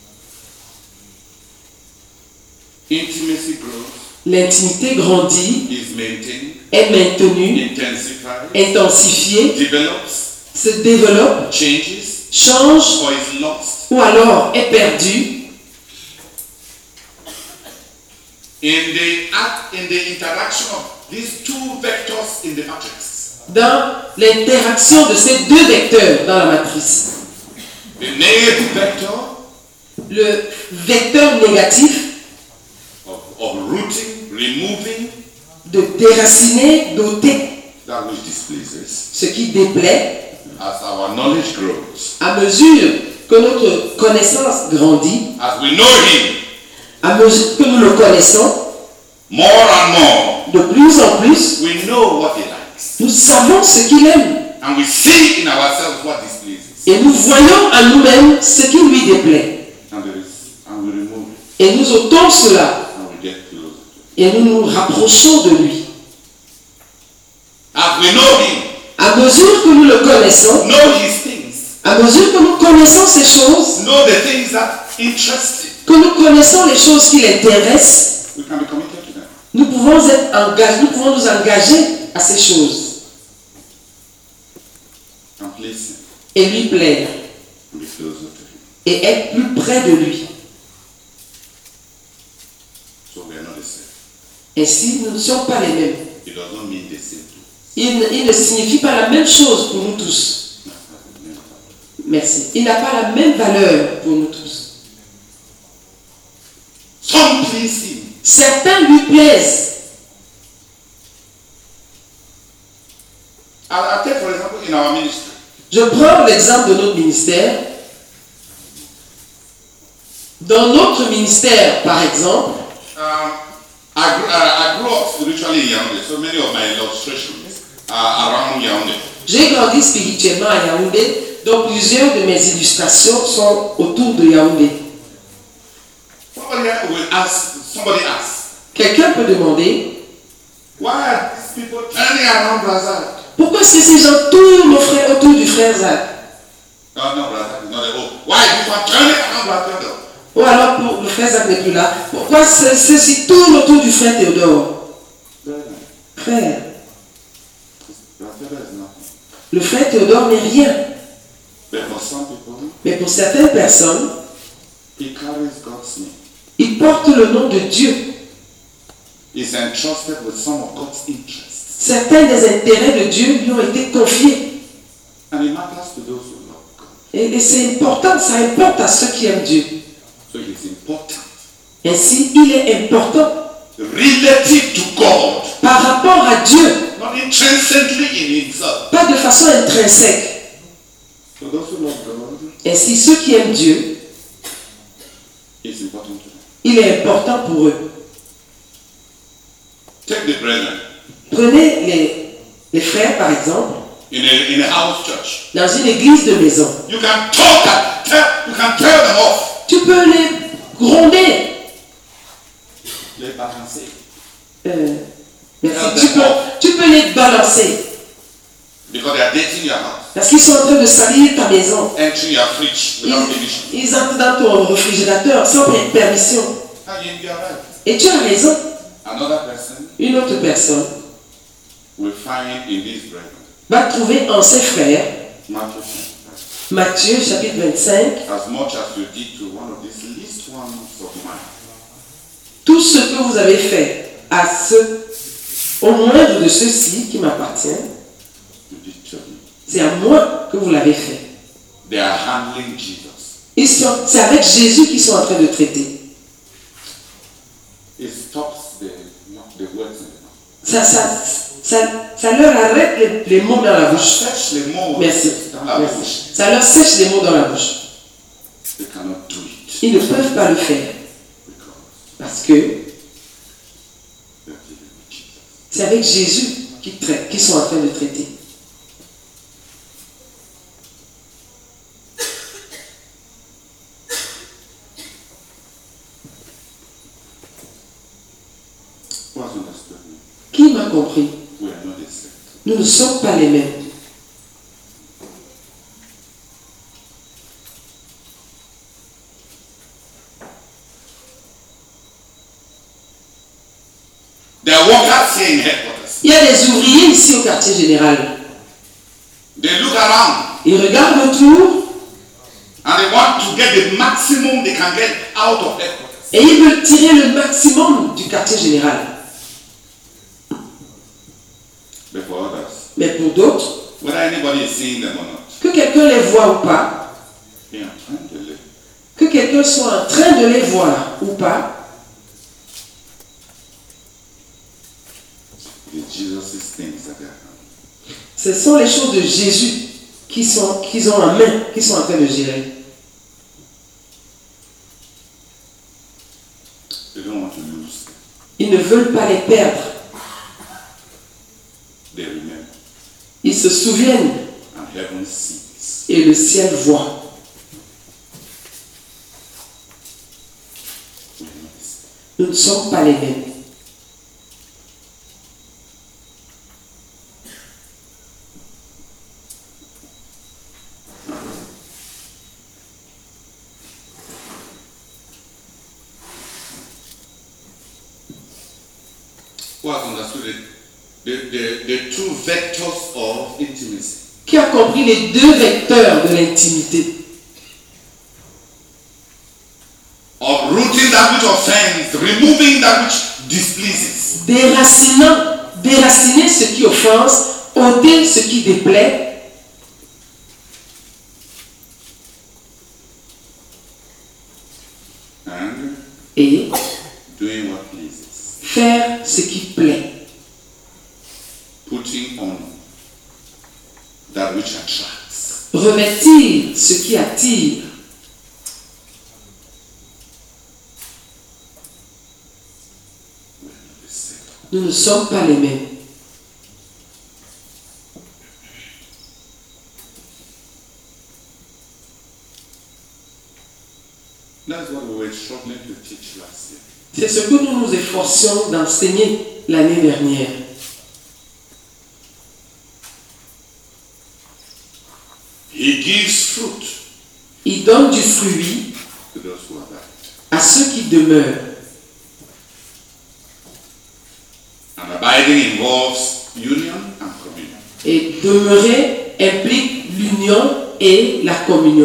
Intimacy grows, L'intimité grandit, is maintained, est maintenue, intensified, intensifiée, develops, se développe, changes, change or is lost. ou alors est perdue In the interaction of these two vectors in the matrix. dans l'interaction de ces deux vecteurs dans la matrice. The negative vector Le vecteur négatif of rooting, removing, de déraciner, d'ôter, that which displeases. ce qui déplaît, As our knowledge grows, à mesure que notre connaissance grandit, as we know him à mesure que nous le connaissons, more and more, de plus en plus, we know what he likes. nous savons ce qu'il aime. And we see in ourselves what displeases. Et nous voyons à nous-mêmes ce qui lui déplaît. And we remove it. Et nous ôtons cela. And we get closer. Et nous nous rapprochons de lui. As we know him, À mesure que nous le connaissons, know his things, à mesure que nous connaissons ces choses, know the things that interest him, que nous connaissons les choses qui l'intéressent, we can be committed to them. nous pouvons être engagés, nous pouvons nous engager à ces choses And please him et lui plaire and be closer to him. et être plus près de lui. So we are not the same. Ainsi, nous ne sommes pas les mêmes. It does not mean the same too. Il ne signifie pas la même chose pour nous tous. Merci. Il n'a pas la même valeur pour nous tous. Some please him. Certains lui plaisent. I'll take for example in our ministry. Je prends l'exemple de notre ministère. Dans notre ministère, par exemple, I grew up spiritually in Yaoundé, so many of my illustrations are around Yaoundé. j'ai grandi spirituellement à Yaoundé, donc plusieurs de mes illustrations sont autour de Yaoundé. Somebody asks, Quelqu'un peut demander, why are these people turning around Brazil? pourquoi est-ce que ces gens tournent autour du frère Zach? No, Brazil is not there. Oh, why are people turning around Brazil? Ou alors, le frère Zach n'est plus là. Pourquoi ceux-ci tournent autour du frère Théodore? Frère, Brazil is nothing. le frère Théodore n'est rien. But for some people, Mais pour certaines personnes, he carries God's name. il porte le nom de Dieu. He's entrusted with some of God's interests. Certains des intérêts de Dieu lui ont été confiés. And it matters to those who love God. Et c'est important, ça importe à ceux qui aiment Dieu. So it is important. Ainsi, il est important Relative to God. par rapport à Dieu, Not intrinsically in himself. pas de façon intrinsèque. So those who love God, Ainsi, ceux qui aiment Dieu, it's important to them. il est important pour eux. Take the brethren. Prenez les frères, par exemple, In a house church. dans une église de maison. You can talk you can tell them off. Tu peux les gronder. Les balancer. Merci. Tu peux les balancer. Because they are dating your house. Parce qu'ils sont en train de salir ta maison. Entering your fridge without permission. Ils entrent dans ton réfrigérateur sans permission. And you are right. Et tu as raison. Another person Une autre personne will find in these brethren. va trouver en ses frères, Matthew 5. Matthieu chapitre 25, As much as you did to one of these least ones of mine. tout ce que vous avez fait à ceux, au moindre de ceux-ci qui m'appartiennent, You did to me. c'est à moi que vous l'avez fait. They are handling Jesus. C'est avec Jésus qu'ils sont en train de traiter. ça leur arrête les mots dans la Ça bouche. sèche les mots Merci. dans la Merci. bouche. Ça leur sèche les mots dans la bouche. They cannot do it Ils ne peuvent pas le faire because parce que they're dealing with Jesus. c'est avec Jésus qu'ils sont en train de traiter. Who has understood me? Qui m'a compris? We are not the same. Nous ne sommes pas les mêmes. There are workers here in headquarters. Il y a des ouvriers ici au quartier général. They look around Ils regardent autour and they want to get the maximum they can get out of headquarters. et ils veulent tirer le maximum du quartier général. But for others, Mais pour d'autres, whether anybody is seeing them or not, que quelqu'un les voit ou pas, they are trying to live. que quelqu'un soit en train de les voir ou pas, The Jesus' things that they are doing. ce sont les choses de Jésus qu'ils ont en main, qu'ils sont en train de gérer. They don't want to lose them. Ils ne veulent pas les perdre. They remember. Ils se souviennent And heaven sees. et le ciel voit. We are not the same. Nous ne sommes pas les mêmes. Who has understood the two vectors of intimacy? Qui a compris les deux vecteurs de l'intimité? Of rooting that which offends, removing that which displeases. Déraciner ce qui offense, ôter ce qui déplaît, And et doing what pleases. faire ce qui plaît. Putting on that which attracts. Revêtir ce qui attire. We are not the same. Nous ne sommes pas les mêmes. That's what we were struggling to teach last year. C'est ce que nous nous efforcions d'enseigner l'année dernière. He gives fruit Il donne du fruit to those who are that. à ceux qui demeurent. And abiding involves union and communion. Et demeurer implique l'union et la communion.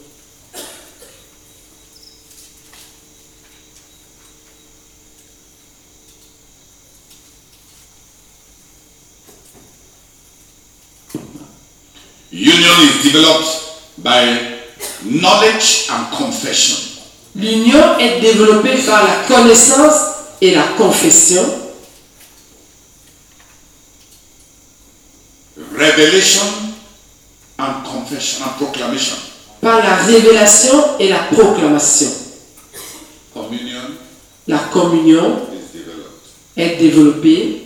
Union is developed by knowledge and confession. L'union est développée par la connaissance et la confession, Revelation and confession and proclamation. par la révélation et la proclamation. Communion La communion is developed est développée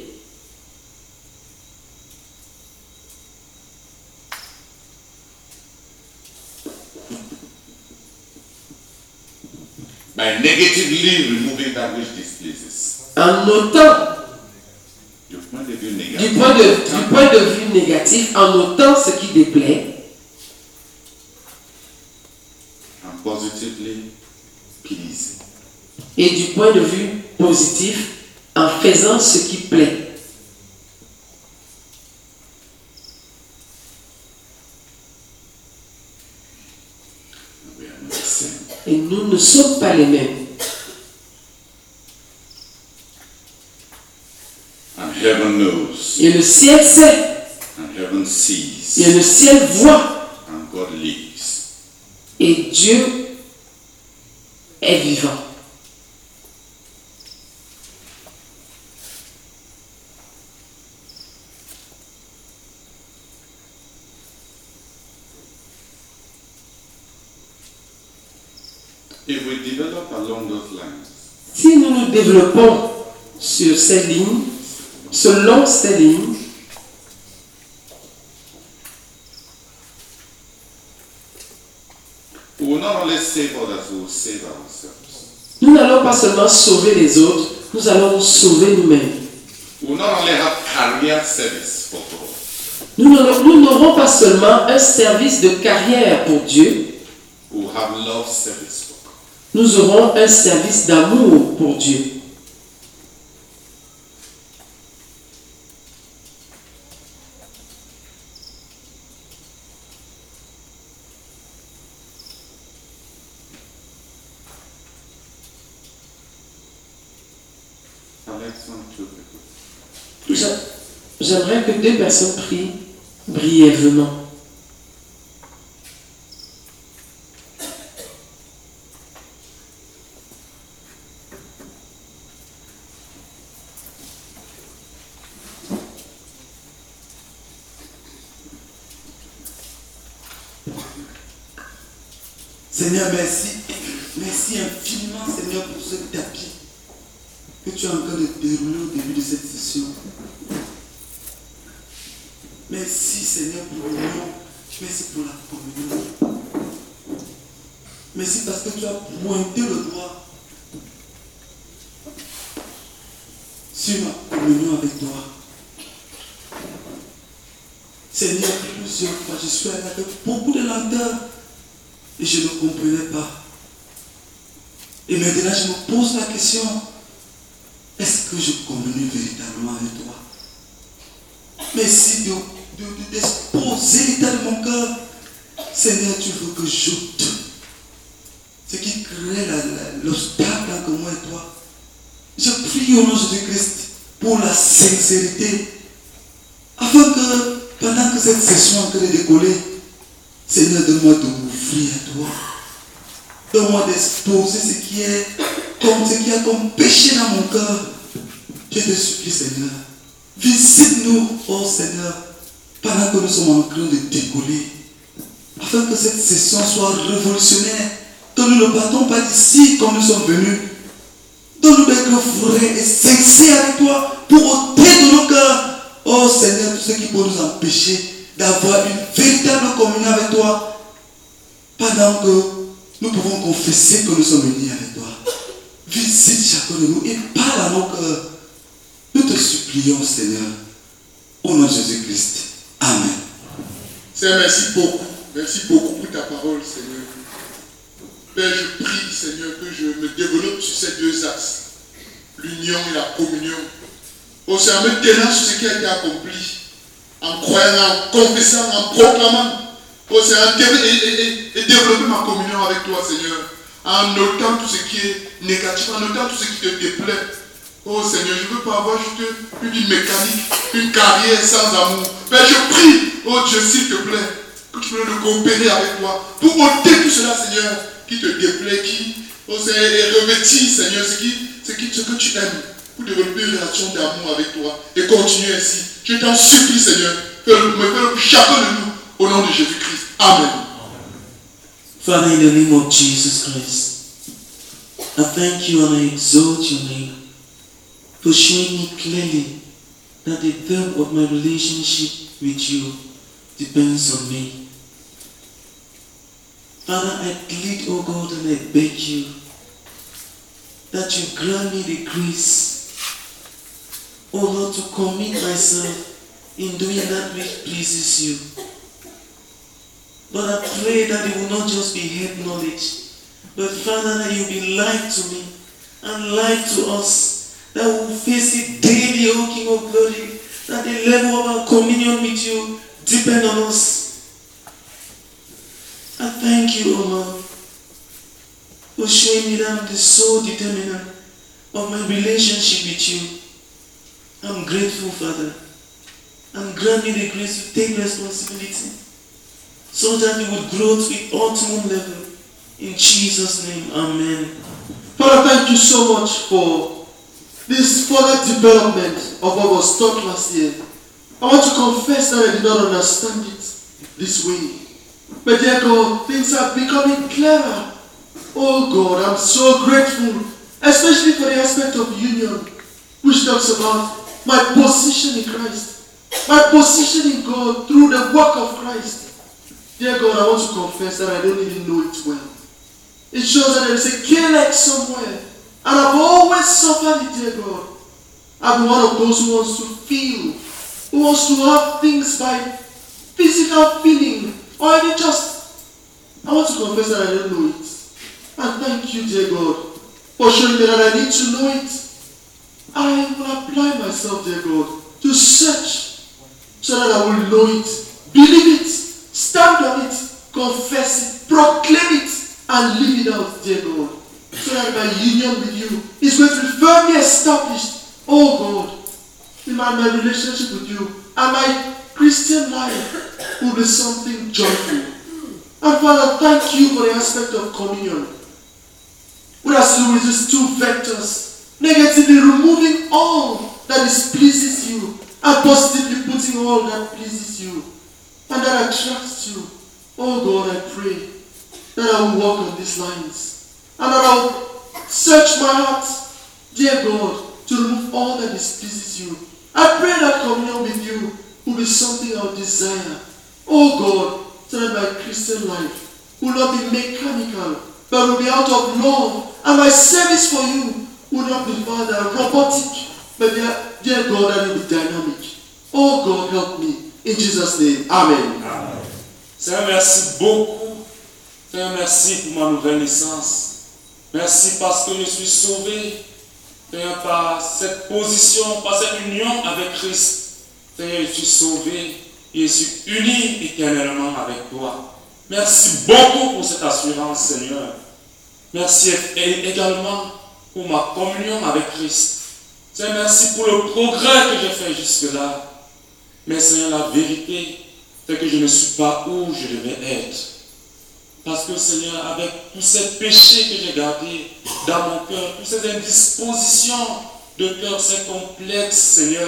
by negatively removing that which displeases. en notant, Du point de vue du négatif, point de vue négatif, en notant ce qui déplaît and positively pleasing. et du point de vue positif, en faisant ce qui plaît. We are not the same. Et nous ne sommes pas les mêmes. And heaven knows, Et le ciel sait, and heaven sees, et le ciel voit, and God lives. et Dieu est vivant. If we develop along those lines, Si nous nous développons sur ces lignes, selon ces lignes, we will not only save others, we will save ourselves. nous n'allons pas seulement sauver les autres, nous allons nous sauver nous-mêmes. We will not only have career service for God, Nous n'aurons pas seulement un service de carrière pour Dieu, we will have love service for God. nous aurons un service d'amour pour Dieu. J'aimerais que 2 personnes prient brièvement. Seigneur, merci. Merci infiniment, Seigneur, pour ce tapis que tu es en train de dérouler au début de cette session. Merci, Seigneur, pour l'union. Merci pour la communion. Merci parce que tu as pointé le doigt sur ma communion avec toi. Seigneur, plusieurs fois, je suis allé avec beaucoup de lenteur et je ne comprenais pas. Et maintenant, je me pose la question, est-ce que je communie véritablement avec toi? Merci d'exposer l'état de mon cœur. Seigneur, tu veux que j'ôte ce qui crée l'obstacle entre moi et toi. Je prie au nom de Jésus-Christ pour la sincérité, afin que pendant que cette session est en train de décoller, Seigneur, donne-moi de m'ouvrir à toi. Donne-moi d'exposer ce qui a comme péché dans mon cœur. Je te supplie, Seigneur. Visite-nous, oh Seigneur, pendant que nous sommes en train de décoller, afin que cette session soit révolutionnaire, que nous ne partons pas d'ici comme nous sommes venus. Donne-nous d'être vrais et sincères avec toi pour ôter de nos cœurs, oh Seigneur, tout ce qui peut nous empêcher d'avoir une véritable communion avec toi, pendant que nous pouvons confesser que nous sommes unis avec toi. Visite chacun de nous et parle à nos cœurs. Nous te supplions, Seigneur, au nom de Jésus-Christ. Amen. Seigneur, merci beaucoup. Merci beaucoup pour ta parole, Seigneur. Père, je prie, Seigneur, que je me développe sur ces 2 axes, l'union et la communion. Oh Seigneur, me tenant sur ce qui a été accompli, en croyant, en confessant, en proclamant. Oh Seigneur, et développer ma communion avec toi, Seigneur, en notant tout ce qui est négatif, en notant tout ce qui te déplaît. Oh Seigneur, je ne veux pas avoir juste une mécanique, une carrière sans amour. Père, je prie, oh Dieu, s'il te plaît, que tu peux nous coopérer avec toi pour ôter tout cela, Seigneur, qui te déplaît, qui, oh Seigneur, et revêtir, Seigneur, ce que tu aimes, pour développer une relation d'amour avec toi et continuer ainsi. Je t'en supplie, Seigneur, fais-le pour chacun de nous, au nom de Jésus-Christ. Amen. Father, in the name of Jesus Christ, I thank you and I exalt your name for showing me clearly that the depth of my relationship with you depends on me. Father, I plead, oh God, and I beg you that you grant me the grace, oh Lord, to commit myself in doing that which pleases you. Lord, I pray that it will not just be head knowledge, but Father, that you will be light to me and light to us, that we will face it daily, O King of Glory, that the level of our communion with you depends on us. I thank you, O Lord, for showing me that I'm the sole determinant of my relationship with you. I'm grateful, Father, and grant me the grace to take responsibility, so that we would grow to the optimum level. In Jesus' name, amen. Father, thank you so much for this further development of what was taught last year. I want to confess that I did not understand it this way. But dear God, things are becoming clearer. Oh God, I'm so grateful, especially for the aspect of union, which talks about my position in Christ, my position in God through the work of Christ. Dear God, I want to confess that I don't even know it well. It shows that there is a K-leg somewhere, and I've always suffered it, dear God. I've been one of those who wants to feel, who wants to have things by physical feeling, or even just, I want to confess that I don't know it. And thank you, dear God, for showing me that I need to know it. I will apply myself, dear God, to search so that I will know it, believe it, stand on it, confess it, proclaim it, and live it out, dear God. So that my union with you is going to be firmly established. Oh God, in my relationship with you and my Christian life will be something joyful. And Father, thank you for the aspect of communion. What has to do with these two vectors, negatively removing all that displeases you and positively putting all that pleases you and that attracts you. Oh God, I pray that I will walk on these lines and that I will search my heart, dear God, to remove all that displeases you. I pray that communion with you will be something I will desire. Oh God, so that my Christian life will not be mechanical, but will be out of love, and my service for you will not be, Father, robotic, but dear God, that it will be dynamic. Oh God, help me. In Jesus' name, Amen. Amen. Seigneur, merci beaucoup. Seigneur, merci pour ma nouvelle naissance. Merci parce que je suis sauvé. Seigneur, par cette position, par cette union avec Christ. Seigneur, je suis sauvé et je suis uni éternellement avec toi. Merci beaucoup pour cette assurance, Seigneur. Merci également pour ma communion avec Christ. Seigneur, merci pour le progrès que j'ai fait jusque-là. Mais Seigneur, la vérité, c'est que je ne suis pas où je devais être. Parce que Seigneur, avec tous ces péchés que j'ai gardés dans mon cœur, toutes ces indispositions de cœur, ces complexes, Seigneur,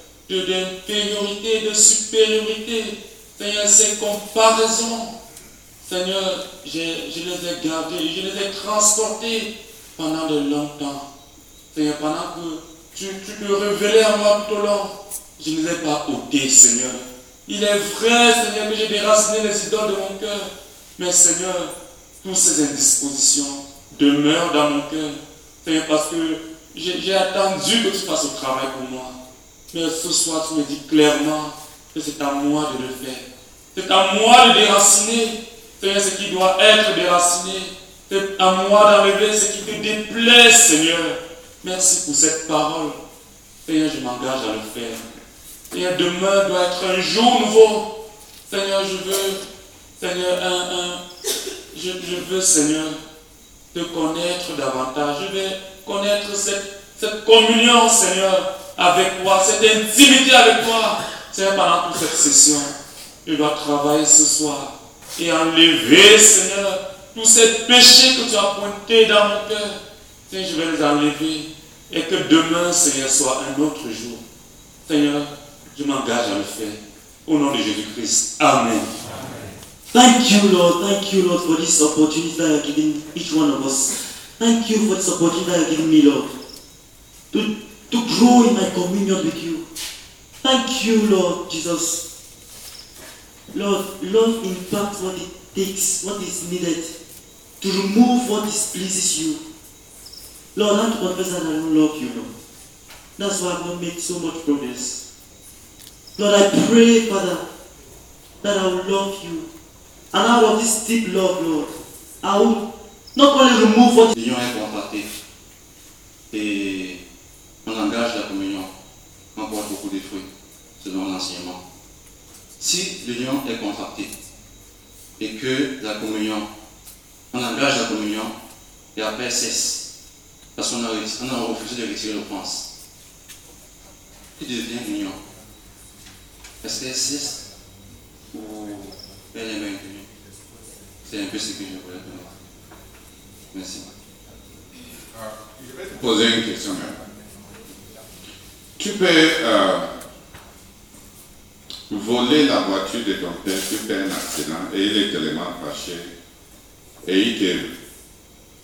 d'infériorité, de supériorité, Seigneur, ces comparaisons, Seigneur, je les ai gardés, je les ai transportés pendant de longtemps. Seigneur, pendant que tu te révélais à moi tout au long, je ne les ai pas ôtés, Seigneur. Il est vrai, Seigneur, que j'ai déraciné les idoles de mon cœur. Mais Seigneur, toutes ces indispositions demeurent dans mon cœur. Seigneur, parce que j'ai attendu que tu fasses le travail pour moi. Mais ce soir, tu me dis clairement que c'est à moi de le faire. C'est à moi de déraciner, Seigneur, ce qui doit être déraciné. C'est à moi d'enlever ce qui te déplaît, Seigneur. Merci pour cette parole. Seigneur, je m'engage à le faire. Seigneur, demain doit être un jour nouveau. Seigneur, je veux, Seigneur, je veux, Seigneur, te connaître davantage. Je veux connaître cette communion, Seigneur, avec toi, cette intimité avec toi. Seigneur, pendant toute cette session, je dois travailler ce soir et enlever, Seigneur, tous ces péchés que tu as pointés dans mon cœur. Seigneur, je vais les enlever et que demain, Seigneur, soit un autre jour. Seigneur, je m'engage à le faire. Au nom de Jésus-Christ. Amen. Thank you, Lord, for this opportunity that you are giving each one of us. Thank you for this opportunity that you are giving me, Lord, to grow in my communion with you. Thank you, Lord Jesus. Lord, love impacts what it takes, what is needed to remove what displeases you. Lord, I want to confess that I don't love you, Lord. That's why I've not made so much progress. Lord, I pray, Father, that I will love you. And out of this deep love, Lord, I will not only remove what... L'union est contractée. Et on engage la communion. On porte beaucoup de fruits, selon l'enseignement. Si l'union est contractée et que la communion, on engage la communion et après elle cesse, parce qu'on a refusé de retirer l'offense, qui devient l'union? Est-ce qu'elle cesse ou elle est maintenue? C'est un peu ce que je voulais connaître. Merci. Je vais te poser une question même. Tu peux voler la voiture de ton père, tu fais un accident et il est tellement fâché et il te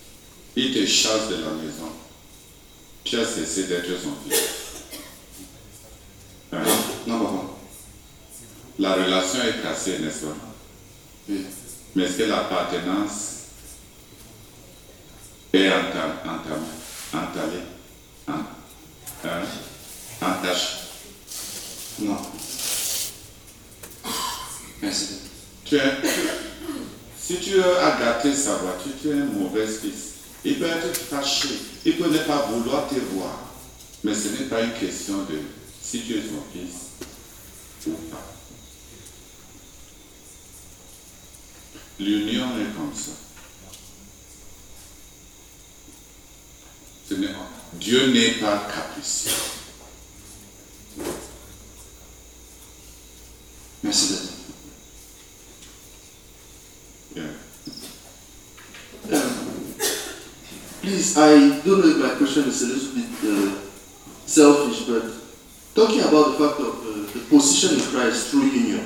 il te chasse de la maison, tu as cessé d'être son fils. Hein? Non, papa. La relation est cassée, n'est-ce pas? Oui. Mais est-ce que l'appartenance est entachée? Non. Merci. Si tu as gâté sa voiture, tu es un mauvais fils. Il peut être fâché, il peut ne pas vouloir te voir. Mais ce n'est pas une question de si tu es son fils ou pas. L'union est comme ça. Dieu n'est pas capricieux. Merci, Daddy. Yeah. Please, I don't know if my question is a little bit selfish, but talking about the fact of the position in Christ through union,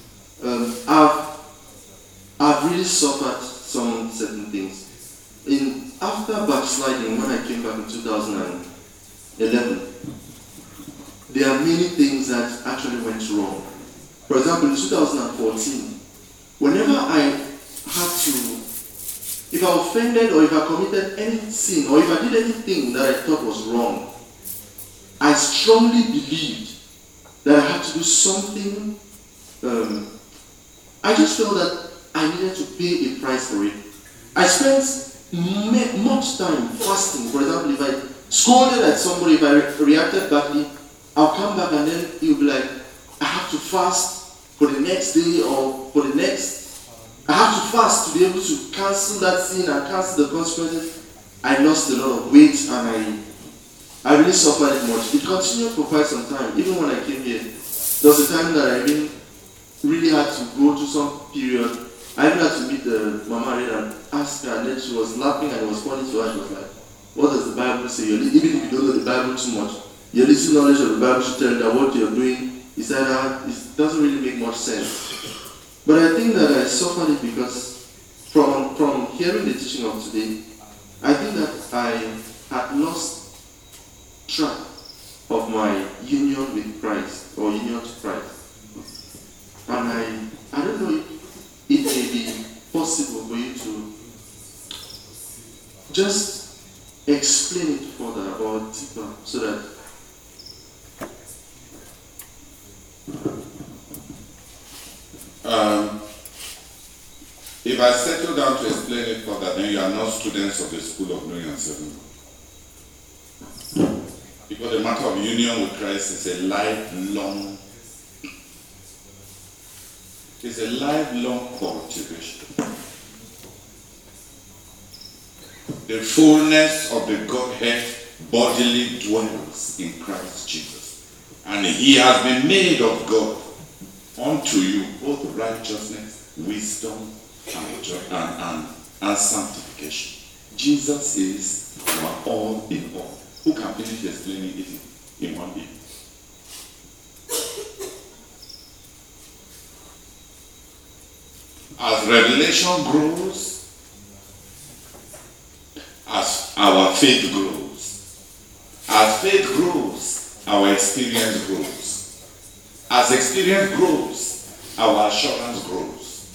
I've really suffered some certain things. After backsliding, when I came back in 2011, there are many things that actually went wrong. For example, in 2014, whenever I had to, if I offended or if I committed any sin or if I did anything that I thought was wrong, I strongly believed that I had to do something. I just felt that I needed to pay a price for it. I spent much time fasting. For example, if I scolded at somebody, if I reacted badly, I'll come back and then he'll be like, I have to fast for the next day or for the next. I have to fast to be able to cancel that sin and cancel the consequences. I lost a lot of weight and I really suffered it much. It continued for quite some time. Even when I came here, there was a time that I really had to go to some period. I even had to meet Mama Red and ask her, and then she was laughing and it was funny to her. She was like, what does the Bible say? Even if you don't know the Bible too much, your little knowledge of the Bible should tell you that what you're doing is that it doesn't really make much sense. But I think that I suffered it because from hearing the teaching of today, I think that I had lost track of my union with Christ or union to Christ. And I don't know if it may be possible for you to just explain it further or deeper so that if I settle down to explain it further, then you are not students of the School of Knowing and Serving God. Because the matter of union with Christ is a lifelong cultivation. The fullness of the Godhead bodily dwells in Christ Jesus. And he has been made of God unto you both righteousness, wisdom, and sanctification. Jesus is our all in all. Who can finish explaining it in one day? As revelation grows, as our faith grows, as faith grows, our experience grows. As experience grows, our assurance grows.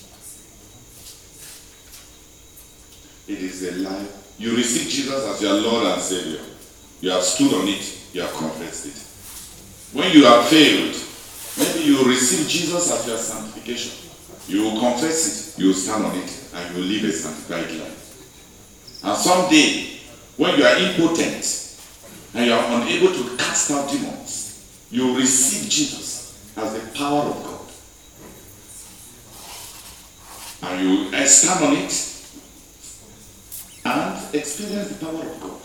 It is a life. You receive Jesus as your Lord and Savior. You have stood on it. You have confessed it. When you have failed, maybe you receive Jesus as your sanctification. You will confess it. You will stand on it. And you will live a sanctified life. And someday, when you are impotent and you are unable to cast out demons, you will receive Jesus as the power of God. And you will stand on it and experience the power of God.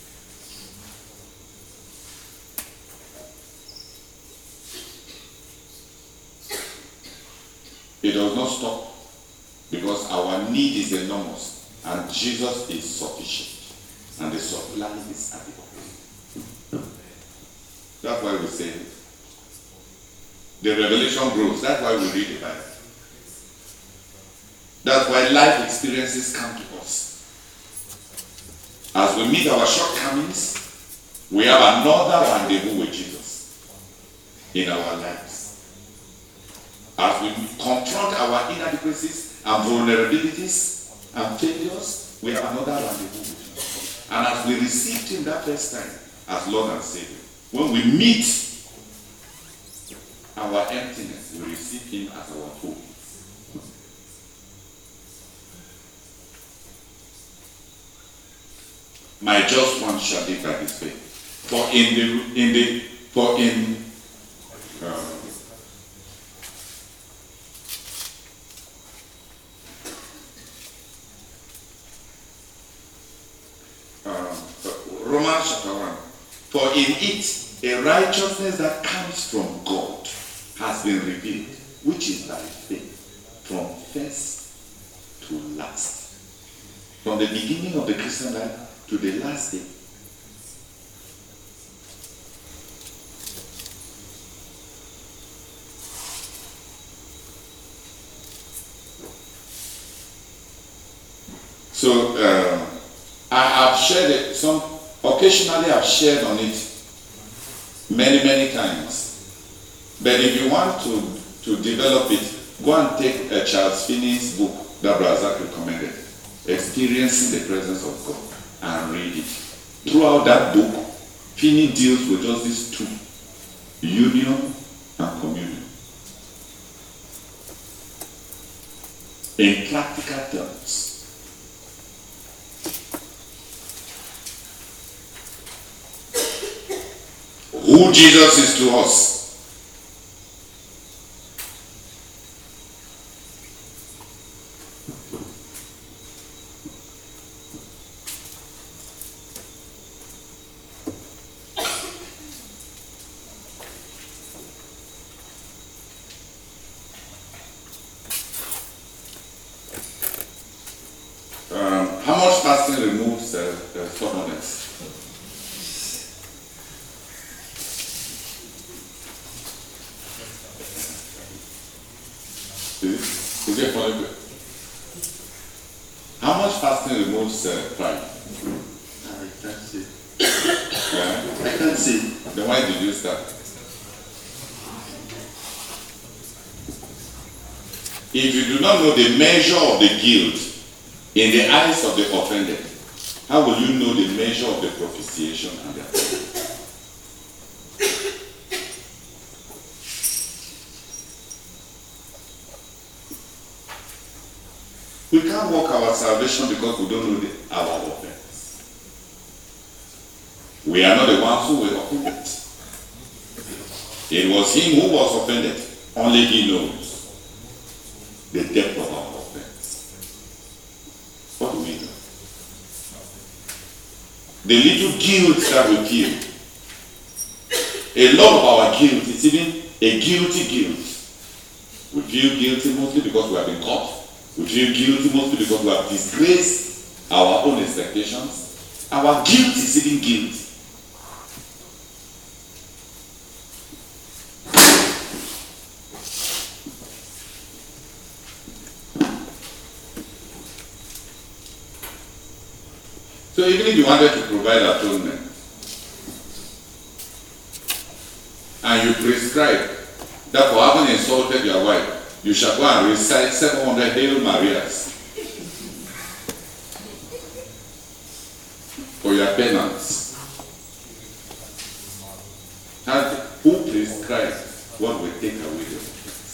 It does not stop because our need is enormous and Jesus is sufficient and the supply is adequate. That's why we say the revelation grows. That's why we read the Bible. That's why life experiences come to us. As we meet our shortcomings, we have another rendezvous with Jesus in our lives. As we confront our inadequacies and vulnerabilities and failures, we have another rendezvous with him. And as we received him that first time as Lord and Savior, when we meet our emptiness, we receive him as our full. My just one shall live by his faith. For Romans chapter 1. For in it a righteousness that comes from God has been revealed, which is by faith, from first to last. From the beginning of the Christian life to the last day. So I have shared it occasionally I've shared on it many times. But if you want to develop it, go and take Charles Finney's book that Brother recommended, Experiencing the Presence of God, and read it. Throughout that book, Finney deals with just these two, union and communion. In practical terms. Who Jesus is to us. How much fasting removes stubbornness? How much fasting removes pride? I can't see. Yeah? I can't see. Then why did you start? If you do not know the measure of the guilt in the eyes of the offended, how will you know the measure of the propitiation and the atonement? We can't work our salvation because we don't know our offense. We are not the ones who were offended. It was him who was offended. Only he knows the depth of our offense. What do we do? The little guilt that we feel. A lot of our guilt is even a guilty guilt. We feel guilty mostly because we have been caught. We feel guilty mostly because we have disgraced our own expectations. Our guilt is even guilt. So even if you wanted to provide atonement, and you prescribe that for having insulted your wife, you shall go and recite 700 Hail Marias for your penance. And who prescribed what will take away your offense?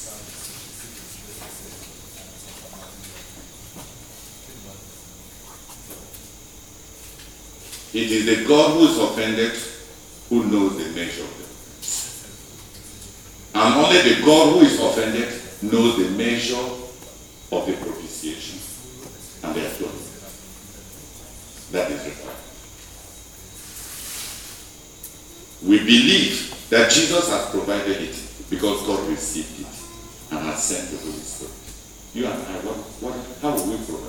It is the God who is offended who knows the measure of the offense. And only the God who is offended knows the measure of the propitiation and the atonement that is required. We believe that Jesus has provided it because God received it and has sent the Holy Spirit. You and I, how will we provide?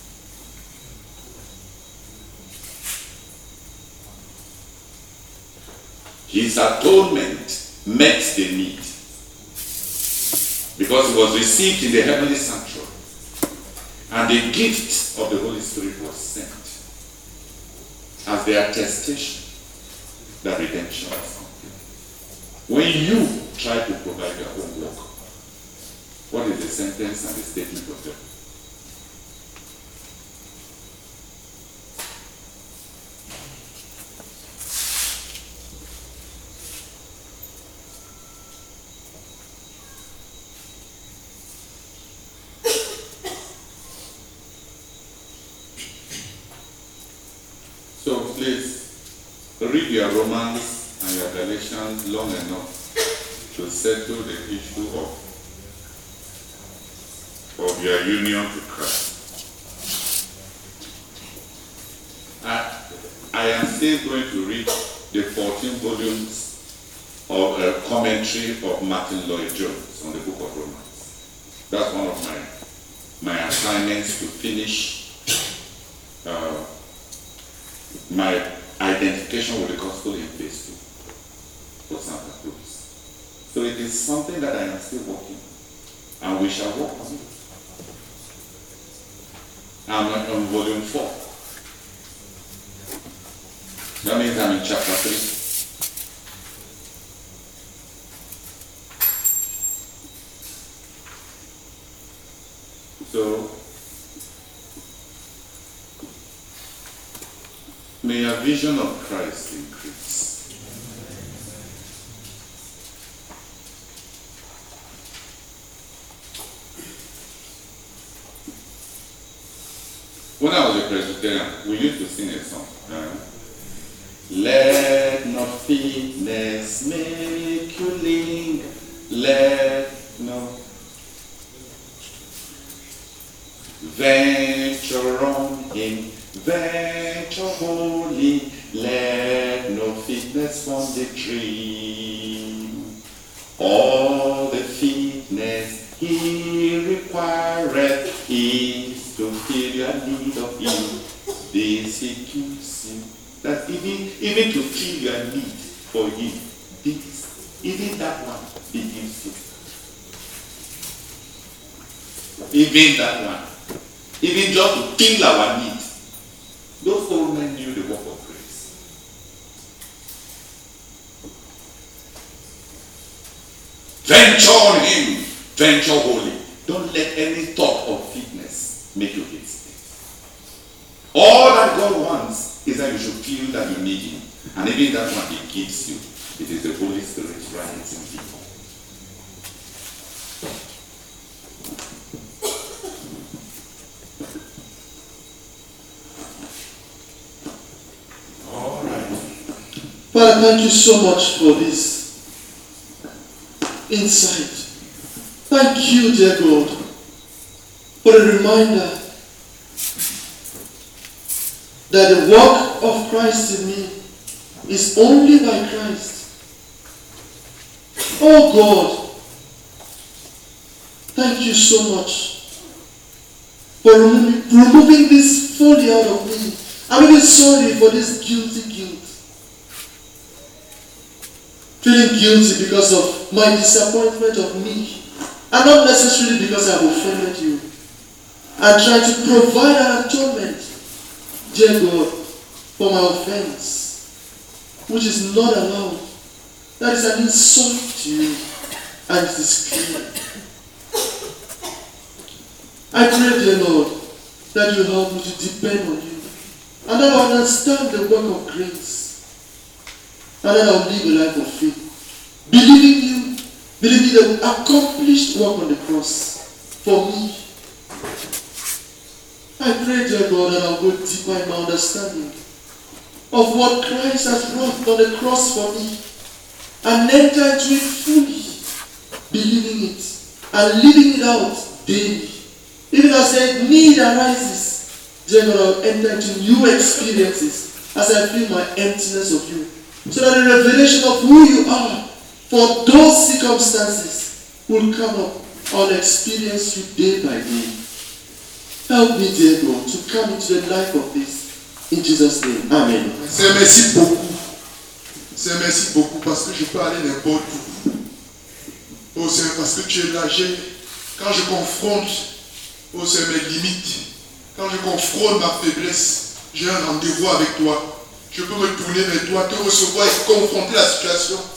His atonement met the need because it was received in the heavenly sanctuary and the gift of the Holy Spirit was sent. as the attestation that redemption is complete. When you try to provide your own work, what is the sentence and the statement of God? So please read your Romans and your Galatians long enough to settle the issue of your union to Christ. I am still going to read the 14 volumes of a commentary of Martin Lloyd-Jones on the book of Romans. That's one of my assignments, to finish my identification with the gospel in phase 2 for Santa Cruz. So it is something that I am still working, and we shall work on it. I'm on volume 4. That means I'm in chapter 3. So, may your vision of Christ increase. When I was a Presbyterian, we used to sing a song. Let not fitness make you linger. Let no venture on in, venture holy. Let no fitness from the dream. All the fitness he requireth is to fill your need of him. This he gives you. That even to fill your need for him, this, even that one, he gives you. Even that one. Even just to fill our need. Those old men knew the work of grace. Venture on him, venture holy. Don't let any thought of fitness make you hesitate. All that God wants is that you should feel that you need him. And even that one he gives you. It is the Holy Spirit right in you. All right. Father, thank you so much for this insight. Thank you, dear God, for a reminder that the work of Christ in me is only by Christ. Oh God, thank you so much for removing this folly out of me. I'm even sorry for this guilty guilt. Feeling guilty because of my disappointment of me, and not necessarily because I have offended you. And trying to provide an atonement, dear God, for my offense, which is not allowed. That is an insult to you, and it is clear. I pray, dear Lord, that you help me to depend on you, and that I understand the work of grace, and that I will live a life of faith, believing the accomplished work on the cross for me. I pray, dear God, that I'll go deeper in my understanding of what Christ has brought on the cross for me, and enter into it fully, believing it and living it out daily. Even as the need arises, dear God, I'll enter into new experiences as I feel my emptiness of you, so that the revelation of who you are for those circumstances will come up. I'll experience you day by day. Help me, dear God, to come into the life of this. In Jesus' name, amen. C'est merci beaucoup. C'est merci beaucoup parce que je peux aller n'importe où. Oh Seigneur, parce que tu es là. Quand je confronte, oh Seigneur, mes limites, quand je confronte ma faiblesse, j'ai un rendez-vous avec toi. je peux me tourner vers toi, te recevoir et confronter la situation.